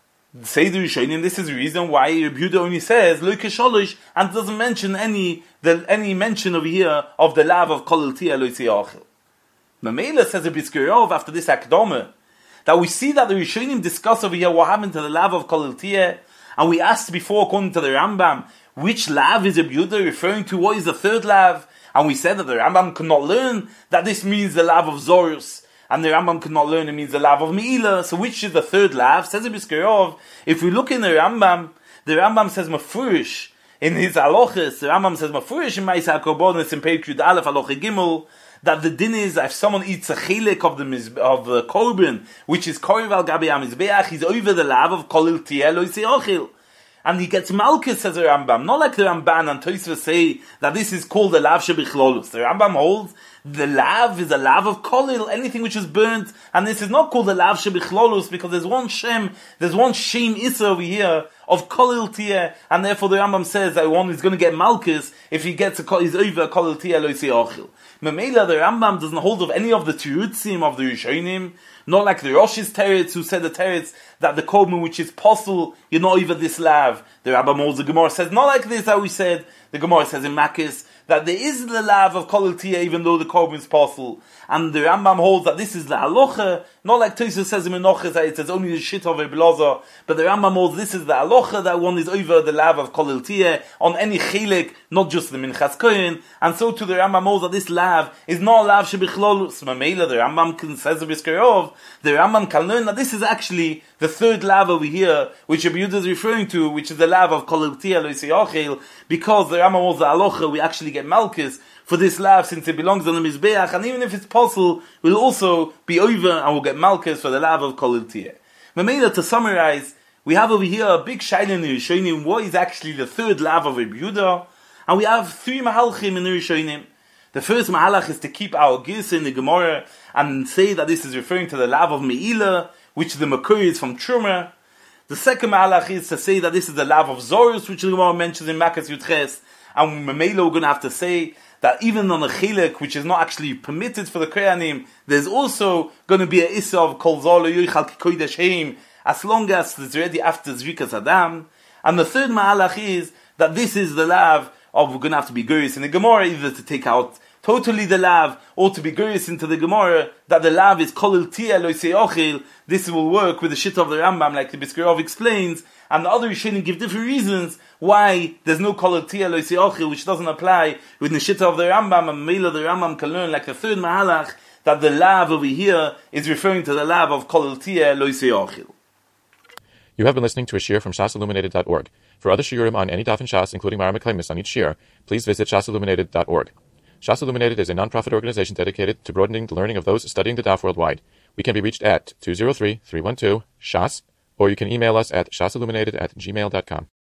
say the Rishonim, this is the reason why Rebbe Yehuda only says lo kesholosh and doesn't mention any mention over here of the lav of kolel tiyah lo yisi ochil. Mamela says a Biskirov after this akdome that we see that the Rishonim discuss over here what happened to the lav of kolel tiyah, and we asked before according to the Rambam which lav is Rebbe Yehuda referring to, what is the third lav? And we said that the Rambam could not learn that this means the lav of Zorus, and the Rambam could not learn it means the lav of Me'ilah. So which is the third lav? Says the Biskirov, if we look in the Rambam says mafurish in his halachas. The Rambam says mafurish in Ma'aseh HaKorbanos in Perek Yud Aleph halacha Gimel, that the din is if someone eats a chilek of the korban, which is koriv al gabi hamizbeach, he's over the lav of kolel tiyah lo yisi ochil. And he gets malchus, says the Rambam. Not like the Ramban and Tosfos say that this is called the lav shebichlolus. The Rambam holds the lav is a lav of kolil, anything which is burnt, and this is not called the lav shebichlolus because there's one shame issa over here of kolil tiyah, and therefore the Rambam says that one is going to get malchus if he gets he's over kolil tiyah lo yisi ochil. Memela, the Rambam doesn't hold of any of the tirutzim of the Rishonim, not like the Rosh's teretz who said the teretz that the korban which is possible, you're not over this lav. The Rambam holds the Gemara says not like this, how we said. The Gemara says in Makkos that there is the lav of kolel tiyah even though the korban is possible, and the Rambam holds that this is the halacha, not like Tosfos says in Menachos that it says only the shit of Rebbe Elazar, but the Rambam holds this is the halacha that one is over the lav of kolel tiyah on any chilek, not just the minchas kohen, and so to the Rambam holds that this lav is not lav shebichlolus. Mamela, the Rambam says the Biskirov, the Rambam can learn that this is actually the third lav over here, which Rebbe Yehuda is referring to, which is the lav of kolel tiyah lo yisi ochil, because the Rambam holds the halacha, we actually get malchus for this lav since it belongs on the mizbeach, and even if it's possible, we'll also be over and we'll get malchus for the lav of kolel tiyah. Mamela, to summarize, we have over here a big shaila in the Rishonim, what is actually the third lav of Rebbe Yehuda, and we have 3 mahalchim in the Rishonim. The first mahalach is to keep our gis in the Gemara and say that this is referring to the lav of Me'ilah, which the makor is from Truma. The second mahalach is to say that this is the lav of Zorus, which the Gemara mentions in Makkos Yud Ches, and Mamela we're going to have to say that even on a chilek, which is not actually permitted for the Kohanim, there's also going to be a issa of kol zolo yoichal kikodesh heim, as long as it's already after Zrikas Adam. And the third mahalach is that this is the lav of we're going to have to be gurius in the Gemara, either to take out totally the lav, or to be gurius into the Gemara, that the lav is kolel tiyah lo yisi ochil. This will work with the shit of the Rambam, like the Biskirov explains, and the other Rishonim give different reasons why there's no kolel tiyah lo yisi ochil, which doesn't apply with the shit of the Rambam, and Mela the Rambam can learn, like the third mahalach, that the lav over here is referring to the lav of Kol Tiyeh Lo Yisei Ochil. You have been listening to a shiur from shasilluminated.org. For other shiurim on any daf in Shas, including Mara Meklemis on each shiur, please visit shasilluminated.org. Shas Illuminated is a non-profit organization dedicated to broadening the learning of those studying the daf worldwide. We can be reached at 203-312-SHAS, or you can email us at shasilluminated@gmail.com.